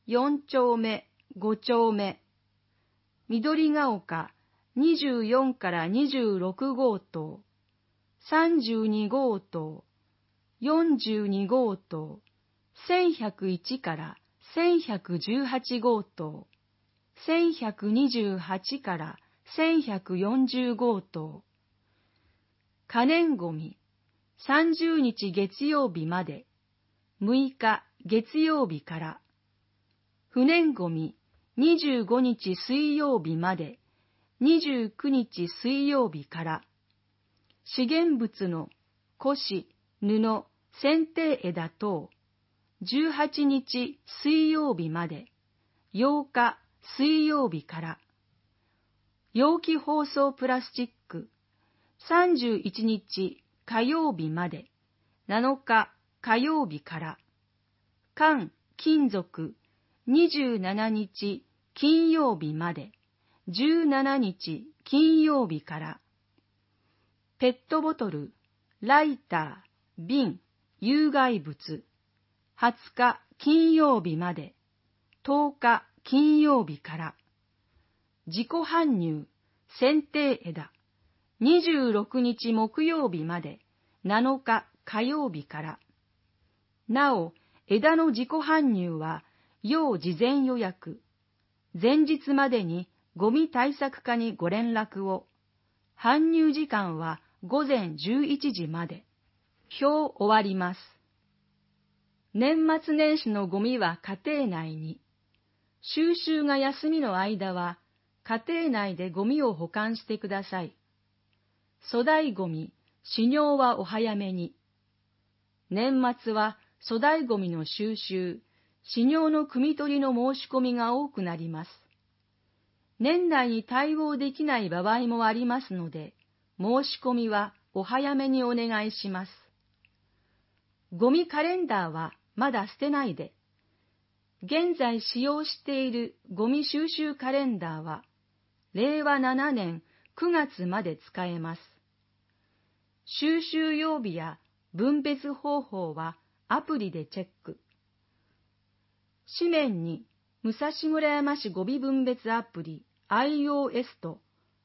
よん丁目、ご丁目、緑が丘にじゅうよんからにじゅうろく号棟、さんじゅうに号棟、よんじゅうに号棟、せんひゃくいちからせんひゃくじゅうはち号棟、せんひゃくにじゅうはちからせんひゃくよんじゅう号棟、可燃ごみ、さんじゅうにち月曜日まで、むいか月曜日から、不燃ごみ、にじゅうごにち水曜日まで、にじゅうくにち水曜日から、資源物の古紙、布、剪定枝等、じゅうはちにち水曜日まで、ようか水曜日から、容器包装プラスチック、さんじゅういちにち火曜日まで、なのか火曜日から、缶、金属、にじゅうしちにち金曜日まで、じゅうしちにち金曜日から、ペットボトル、ライター、瓶、有害物、はつか金曜日まで、とおか金曜日から、自己搬入、剪定枝、にじゅうろくにち木曜日まで、なのか火曜日から。なお、枝の自己搬入は、要事前予約、前日までにゴミ対策課にご連絡を。搬入時間はごぜんじゅういちじまで。表終わります。年末年始のゴミは家庭内に。収集が休みの間は、家庭内でゴミを保管してください。粗大ゴミ、始尿はお早めに。年末は粗大ゴミの収集、始尿の汲み取りの申し込みが多くなります。年内に対応できない場合もありますので、申し込みはお早めにお願いします。ゴミカレンダーはまだ捨てないで。現在使用しているゴミ収集カレンダーは、れいわななねんくがつまで使えます。収集曜日や分別方法はアプリでチェック。紙面に武蔵村山市ゴミ分別アプリ iOS と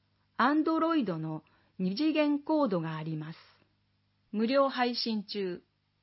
Android の二次元コードがあります。無料配信中。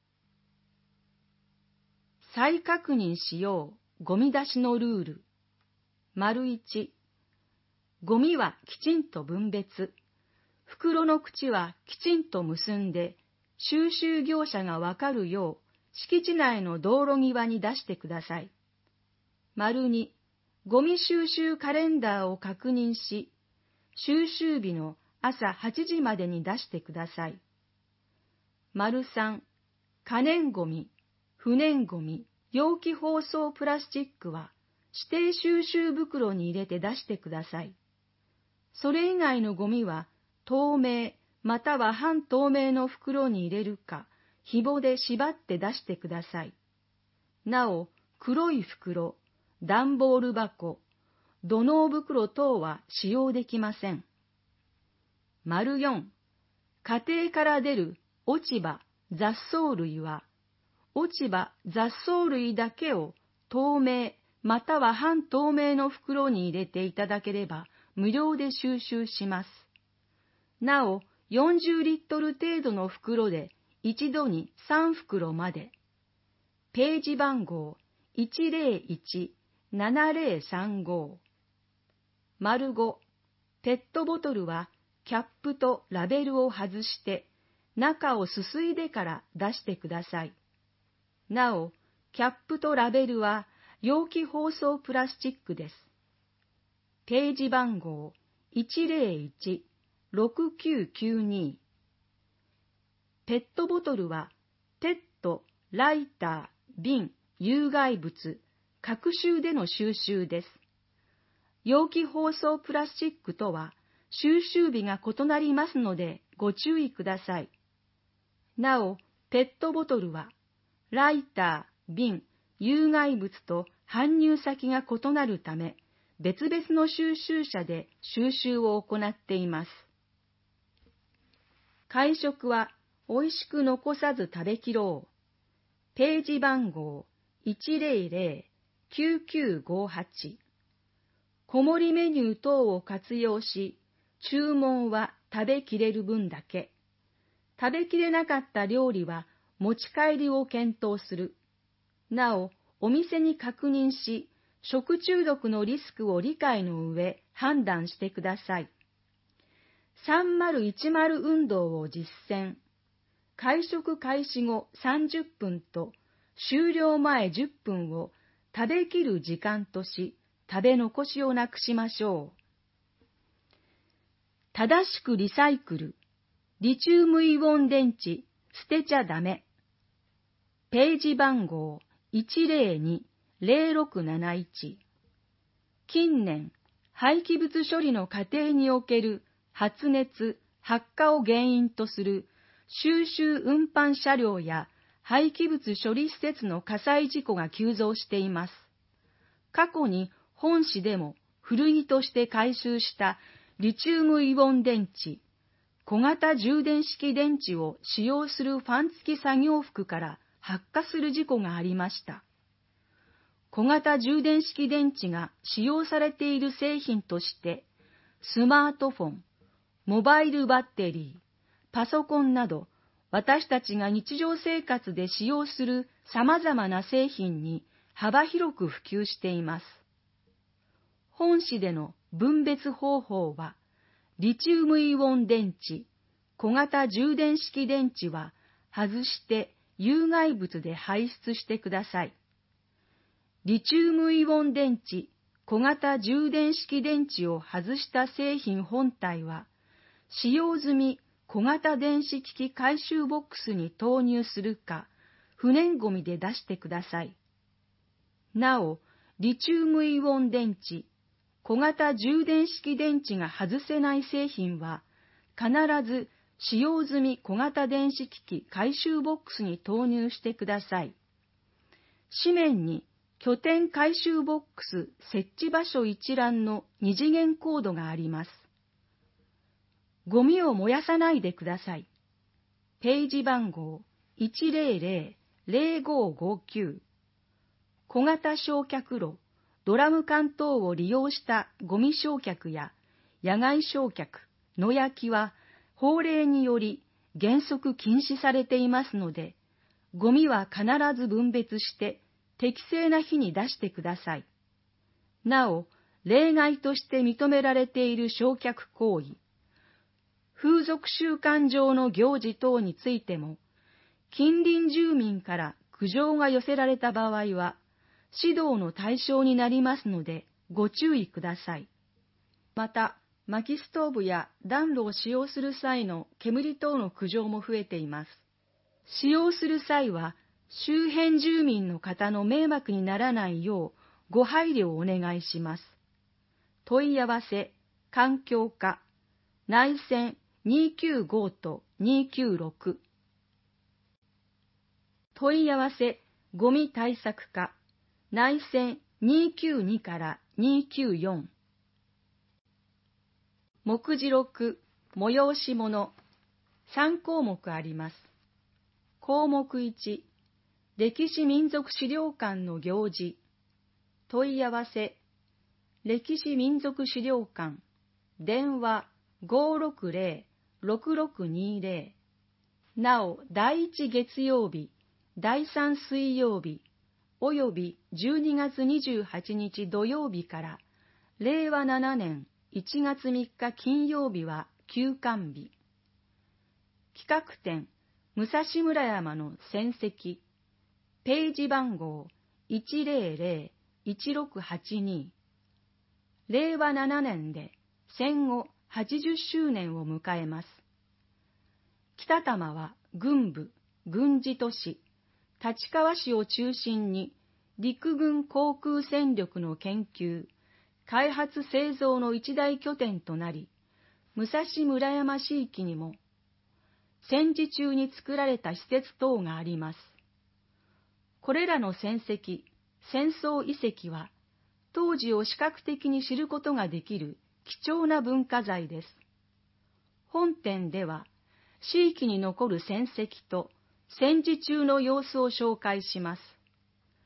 再確認しようゴミ出しのルール。丸いち、ゴミはきちんと分別。袋の口はきちんと結んで、収集業者がわかるよう、敷地内の道路際に出してください。丸に、ゴミ収集カレンダーを確認し、収集日の朝はちじまでに出してください。丸さん、可燃ゴミ、不燃ゴミ、容器包装プラスチックは指定収集袋に入れて出してください。それ以外のゴミは透明または半透明の袋に入れるか、紐で縛って出してください。なお、黒い袋、段ボール箱、土のう袋等は使用できません。丸よん、家庭から出る落ち葉、雑草類は、落ち葉、雑草類だけを透明または半透明の袋に入れていただければ無料で収集します。なお、よんじゅうリットル程度の袋で一度にさん袋まで。ページ番号いちぜろいちななぜろさんご。丸ご、ペットボトルはキャップとラベルを外して中をすすいでから出してください。なお、キャップとラベルは容器包装プラスチックです。ページ番号いちぜろいちろくきゅうきゅうに。ペットボトルはペット、ライター、瓶、有害物、各種での収集です。容器包装プラスチックとは収集日が異なりますのでご注意ください。なお、ペットボトルはライター、瓶、有害物と搬入先が異なるため、別々の収集車で収集を行っています。会食はおいしく残さず食べきろう。ページ番号いちぜろぜろきゅうきゅうごはち。小盛メニュー等を活用し、注文は食べきれる分だけ。食べきれなかった料理は持ち帰りを検討する。なお、お店に確認し、食中毒のリスクを理解の上、判断してください。さんまるいちまる運動を実践。会食開始後さんじゅっぷんと終了前じゅっぷんを食べきる時間とし、食べ残しをなくしましょう。正しくリサイクル。リチウムイオン電池、捨てちゃダメ。ページ番号 いちゼロにーゼロろくなないち。近年、廃棄物処理の過程における発熱、発火を原因とする収集運搬車両や廃棄物処理施設の火災事故が急増しています。過去に本市でも古着として回収したリチウムイオン電池、小型充電式電池を使用するファン付き作業服から発火する事故がありました。小型充電式電池が使用されている製品として、スマートフォン、モバイルバッテリー、パソコンなど、私たちが日常生活で使用する様々な製品に幅広く普及しています。本市での分別方法は、リチウムイオン電池、小型充電式電池は外して有害物で排出してください。リチウムイオン電池、小型充電式電池を外した製品本体は、使用済み小型電子機器回収ボックスに投入するか、不燃ごみで出してください。なお、リチウムイオン電池、小型充電式電池が外せない製品は、必ず使用済み小型電子機器回収ボックスに投入してください。紙面に拠点回収ボックス設置場所一覧の二次元コードがあります。ゴミを燃やさないでください。ページ番号 いちゼロゼロゼロごごきゅう。小型焼却炉、ドラム缶等を利用したゴミ焼却や野外焼却、野焼きは法令により原則禁止されていますので、ゴミは必ず分別して適正な日に出してください。なお、例外として認められている焼却行為、風俗習慣上の行事等についても、近隣住民から苦情が寄せられた場合は、指導の対象になりますので、ご注意ください。また、薪ストーブや暖炉を使用する際の煙等の苦情も増えています。使用する際は、周辺住民の方の迷惑にならないようご配慮をお願いします。問い合わせ、環境課、内線にきゅうごとにきゅうろく。問い合わせ、ゴミ対策課、内線にきゅうにからにきゅうよん。目次録、催し物、さんこうもくあります。項目いち、歴史民俗資料館の行事。問い合わせ、歴史民俗資料館、電話ごーろくゼロろくろくにゼロ。なお、だいいち月曜日、だいさん水曜日、およびじゅうにがつにじゅうはちにち土曜日から、れいわななねんいちがつみっか金曜日は休館日。企画展、武蔵村山の戦跡、ページ番号 いちゼロゼロいちろくはちに。れいわななねんで戦後はちじゅっしゅうねんを迎えます。北多摩は軍部、軍事都市、立川市を中心に陸軍航空戦力の研究、開発製造の一大拠点となり、武蔵村山市域にも戦時中に作られた施設等があります。これらの戦跡、戦争遺跡は、当時を視覚的に知ることができる貴重な文化財です。本展では、地域に残る戦跡と戦時中の様子を紹介します。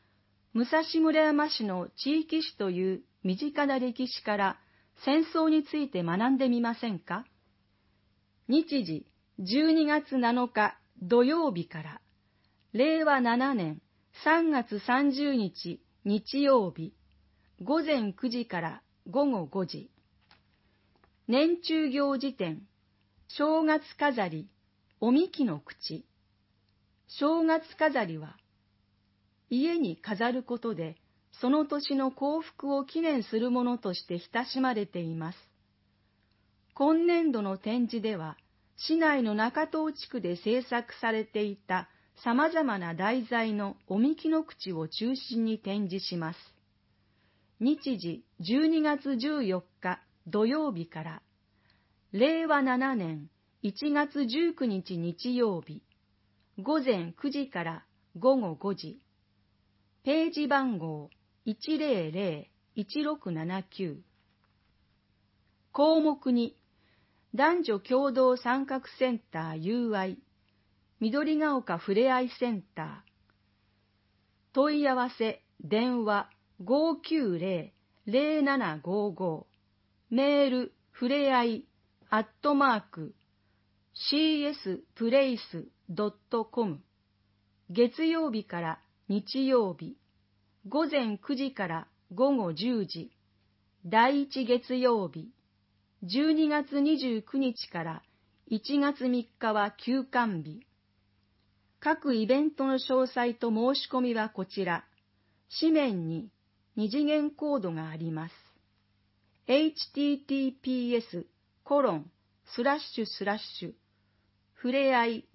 武蔵村山市の地域史という身近な歴史から戦争について学んでみませんか？日時じゅうにがつなのか土曜日かられいわななねんさんがつさんじゅうにち日曜日ごぜんくじからごごごじ。年中行事典、正月飾り、おみきの口。正月飾りは家に飾ることでその年の幸福を記念するものとして親しまれています。今年度の展示では市内の中東地区で制作されていたさまざまな題材のおみきの口を中心に展示します。日時じゅうにがつじゅうよっか土曜日かられいわななねんいちがつじゅうくにち日曜日ごぜんくじからごごごじ。ページ番号いちぜろぜろいちろくななきゅう。項目に男女共同参画センター友愛緑が丘ふれあいセンター。問い合わせ電話ごーきゅうぜろぜろななごーごー。メールふれあいアットマーク シーエスプレイスドットコム。月曜日から日曜日ごぜんくじからごごじゅうじ。第一月曜日じゅうにがつにじゅうくにちからいちがつみっかは休館日。各イベントの詳細と申し込みはこちら。紙面に二次元コードがあります。エイチティーティーピーエスコロンスラッシュスラッシュふれあい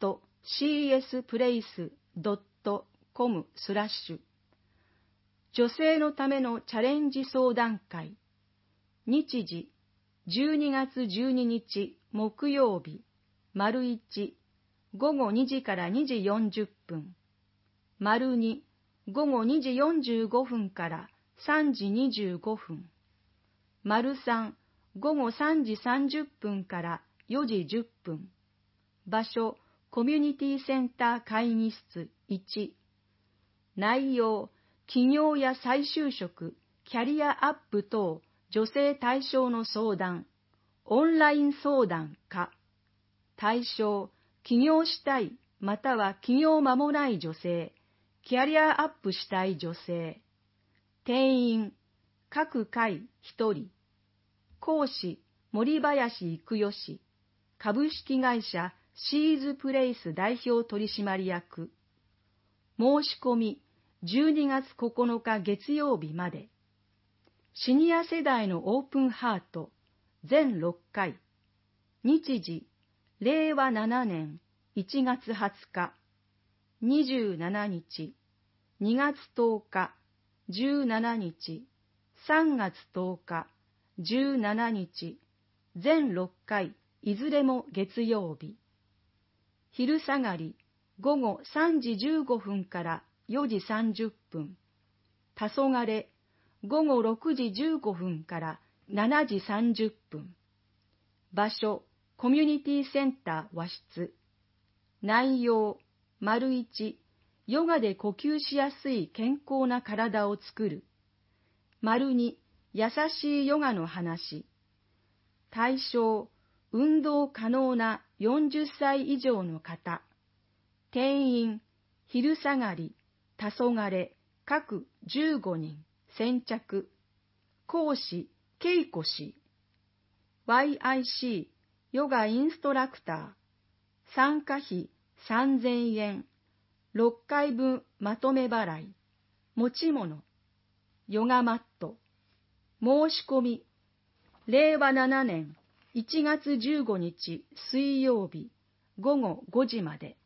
.csplace.com スラッシュ女性のためのチャレンジ相談会。日時じゅうにがつじゅうににち木曜日丸いちごごにじからにじよんじゅっぷん。丸にごごにじよんじゅうごふんからさんじにじゅうごふん。丸さんごごさんじさんじゅっぷんからよじじゅっぷん。場所コミュニティセンター会議室いち。内容起業や再就職、キャリアアップ等女性対象の相談、オンライン相談か。対象起業したいまたは起業間もない女性、キャリアアップしたい女性。定員各回ひとり。講師森林育代氏、株式会社シーズプレイス代表取締役。申し込みじゅうにがつここのか月曜日まで。シニア世代のオープンハート全ろっかい。日時れいわななねんいちがつはつか、にじゅうしちにち、にがつとおか、じゅうしちにち、さんがつとおか、じゅうしちにち、全ろっかいいずれも月曜日。昼下がりごごさんじじゅうごふんからよじさんじゅっぷん。黄昏ごごろくじじゅうごふんからしちじさんじゅっぷん。場所コミュニティセンター和室。内容丸一ヨガで呼吸しやすい健康な体を作る。丸二優しいヨガの話。対象運動可能なよんじゅっさい以上の方。定員昼下がり黄昏各じゅうごにん。先着。講師恵子氏。ワイアイシー ヨガインストラクター。参加費さんぜんえん。ろっかいぶんまとめ払い。持ち物ヨガマット。申し込みれいわななねんいちがつじゅうごにち水曜日ごごごじまで。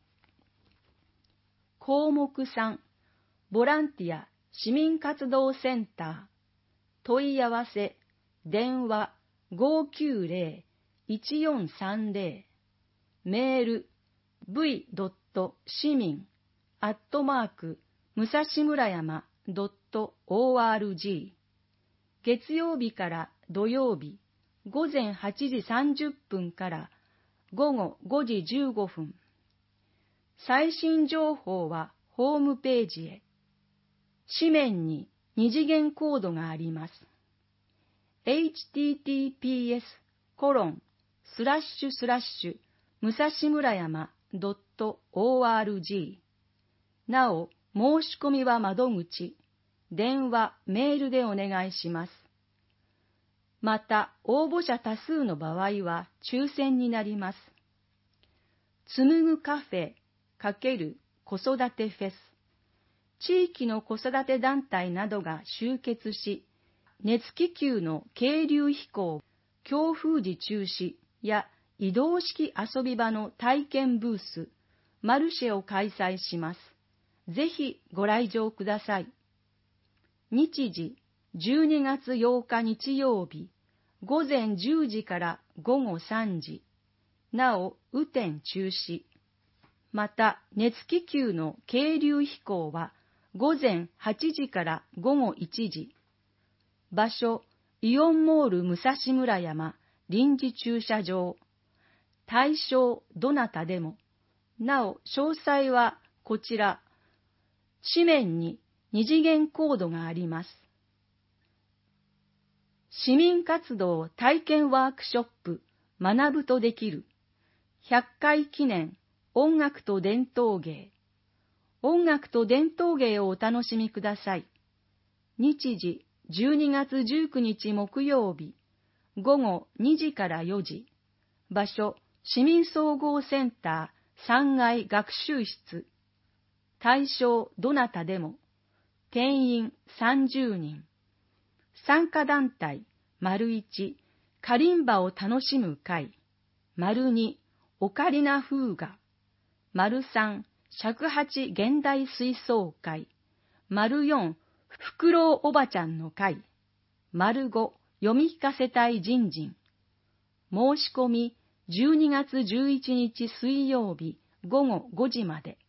項目さんボランティア市民活動センター。問い合わせ電話ごーきゅうぜろいちよんさんぜろ。メール ブイ 市民 アットマーク 武蔵村山 ドット オーアールジー。 月曜日から土曜日ごぜんはちじさんじゅっぷんからごごごじじゅうごふん。最新情報はホームページへ。 紙面に二次元コードがあります。エイチティーティーピーエスコロンスラッシュスラッシュ武蔵村山 ドットオーアールジー なお、申し込みは窓口、電話、メールでお願いします。また、応募者多数の場合は抽選になります。紡ぐカフェ×子育てフェス。地域の子育て団体などが集結し、熱気球の係留飛行、強風時中止や移動式遊び場の体験ブース、マルシェを開催します。ぜひご来場ください。日時、じゅうにがつようか日曜日、ごぜんじゅうじからごごさんじ。なお、雨天中止。また、熱気球の係留飛行は、ごぜんはちじからごごいちじ。場所、イオンモール武蔵村山臨時駐車場。対象、どなたでも。なお、詳細はこちら。紙面に二次元コードがあります。市民活動体験ワークショップ学ぶとできるひゃっかい記念音楽と伝統芸。音楽と伝統芸をお楽しみください。日時じゅうにがつじゅうくにち木曜日、ごごにじからよじ。場所、市民総合センターさんがい学習室。対象、どなたでも。定員さんじゅうにん。参加団体、丸いち、カリンバを楽しむ会。丸に、オカリナ風雅。丸さん、尺八現代吹奏会。丸よん、フクロウおばちゃんの会。丸ご、読み聞かせ隊じんじん。申し込み、じゅうにがつじゅういちにち水曜日、ごごごじまで。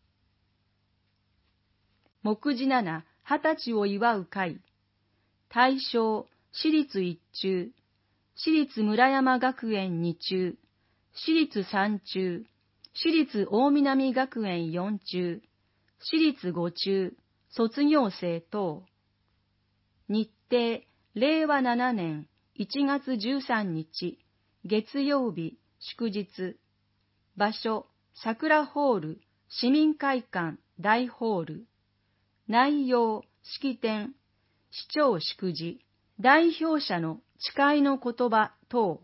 目次なな、はたちを祝う会。対象、私立いち中、私立村山学園に中、私立さん中、私立大南学園よん中、私立ご中、卒業生等。日程、れいわななねんいちがつじゅうさんにち、月曜日、祝日。場所、桜ホール、市民会館大ホール。内容、式典、市長祝辞、代表者の誓いの言葉等。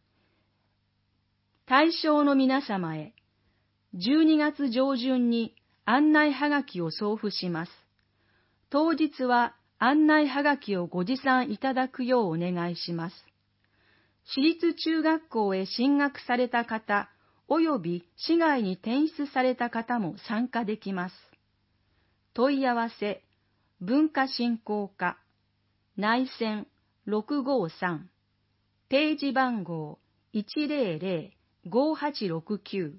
対象の皆様へ、じゅうにがつじょうじゅんに案内はがきを送付します。当日は案内はがきをご持参いただくようお願いします。私立中学校へ進学された方、および市外に転出された方も参加できます。問い合わせ、文化振興課、内線ろくごさん、ページ番号 いちぜろぜろごはちろくきゅう。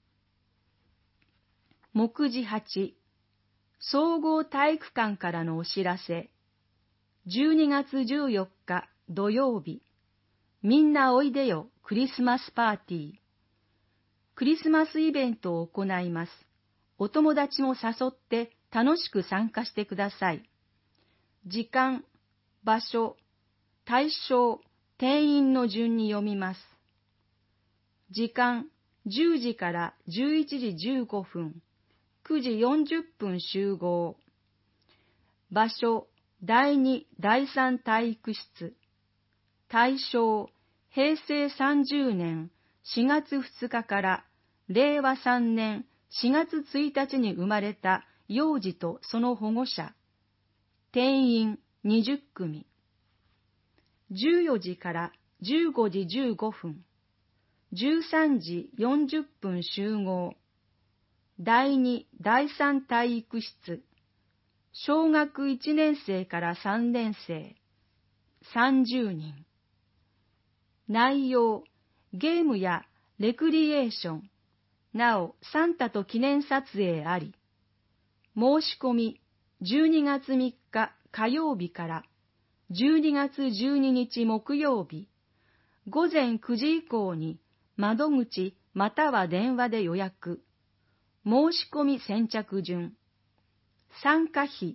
目次はち、総合体育館からのお知らせ。じゅうにがつじゅうよっか土曜日、みんなおいでよクリスマスパーティー。クリスマスイベントを行います。お友達も誘って楽しく参加してください。時間、場所、対象、定員の順に読みます。時間、じゅうじからじゅういちじじゅうごふん、くじよんじゅっぷん集合。場所、だいに、だいさん体育室。対象、へいせいさんじゅうねんしがつふつかかられいわさんねんしがつついたちに生まれた幼児とその保護者。定員にじゅっくみ。じゅうよじからじゅうごじじゅうごふん、じゅうさんじよんじゅっぷん集合。だいに、だいさん体育室。小学いちねんせいからさんねんせい、さんじゅうにん。内容、ゲームやレクリエーション。なお、サンタと記念撮影あり。申し込み、じゅうにがつみっか火曜日からじゅうにがつじゅうににち木曜日、ごぜんくじ以降に窓口または電話で予約。申し込み先着順。参加費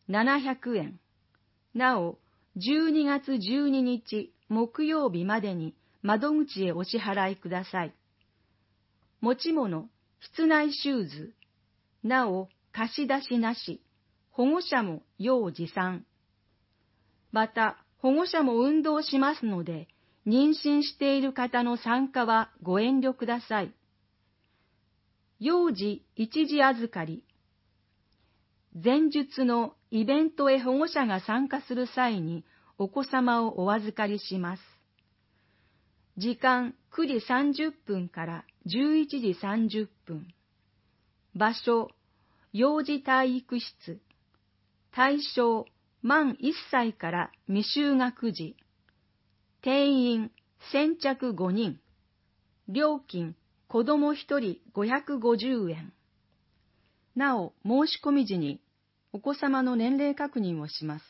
ななひゃくえん。なお、じゅうにがつじゅうににち木曜日までに窓口へお支払いください。持ち物、室内シューズ。なお、貸し出しなし。保護者も要持参。また、保護者も運動しますので、妊娠している方の参加はご遠慮ください。幼児一時預かり。前述のイベントへ保護者が参加する際にお子様をお預かりします。時間くじさんじゅっぷんからじゅういちじさんじゅっぷん。場所、幼児体育室。対象、満いっさいから未就学児。定員、先着ごにん。料金、子供ひとりごひゃくごじゅうえん。なお、申し込み時にお子様の年齢確認をします。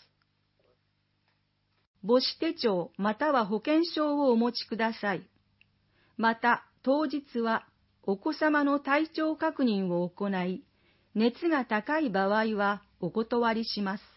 母子手帳または保険証をお持ちください。また、当日はお子様の体調確認を行い、熱が高い場合はお断りします。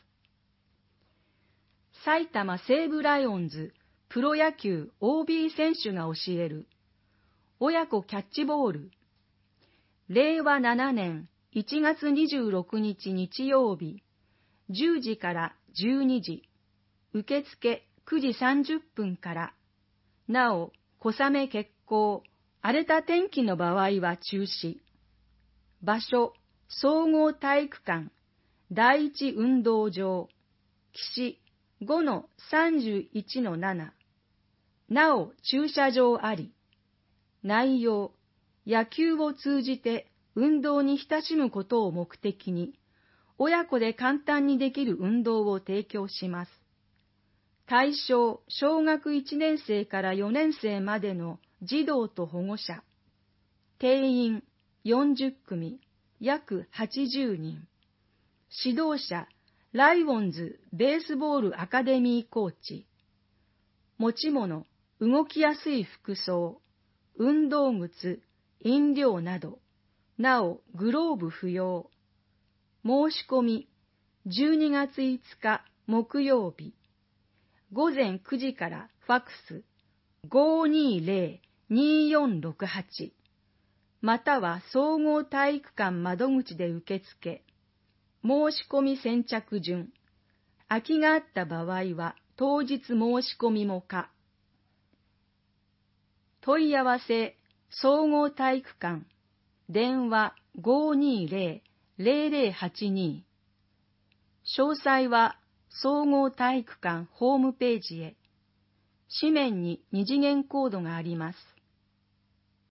埼玉西武ライオンズプロ野球 オービー 選手が教える親子キャッチボール。れいわななねんいちがつにじゅうろくにち日曜日、じゅうじからじゅうにじ、受付くじさんじゅっぷんから。なお、小雨欠航、荒れた天気の場合は中止。場所、総合体育館、第一運動場、岸 ごのさんじゅういちのなな。なお、駐車場あり。内容、野球を通じて運動に親しむことを目的に、親子で簡単にできる運動を提供します。対象、小学いちねんせいからよねんせいまでの児童と保護者。定員よんじゅっくみ、約はちじゅうにん。指導者、ライオンズベースボールアカデミーコーチ。持ち物、動きやすい服装、運動靴、飲料など。なお、グローブ不要。申し込み、じゅうにがついつか木曜日。ごぜんくじからファックス ごーにーぜろ にーよんろくはち。または総合体育館窓口で受付。申し込み先着順。空きがあった場合は当日申し込みも可。問い合わせ、総合体育館。電話 ごーにーぜろ ぜろぜろはちに。詳細は総合体育館ホームページへ。紙面に二次元コードがあります。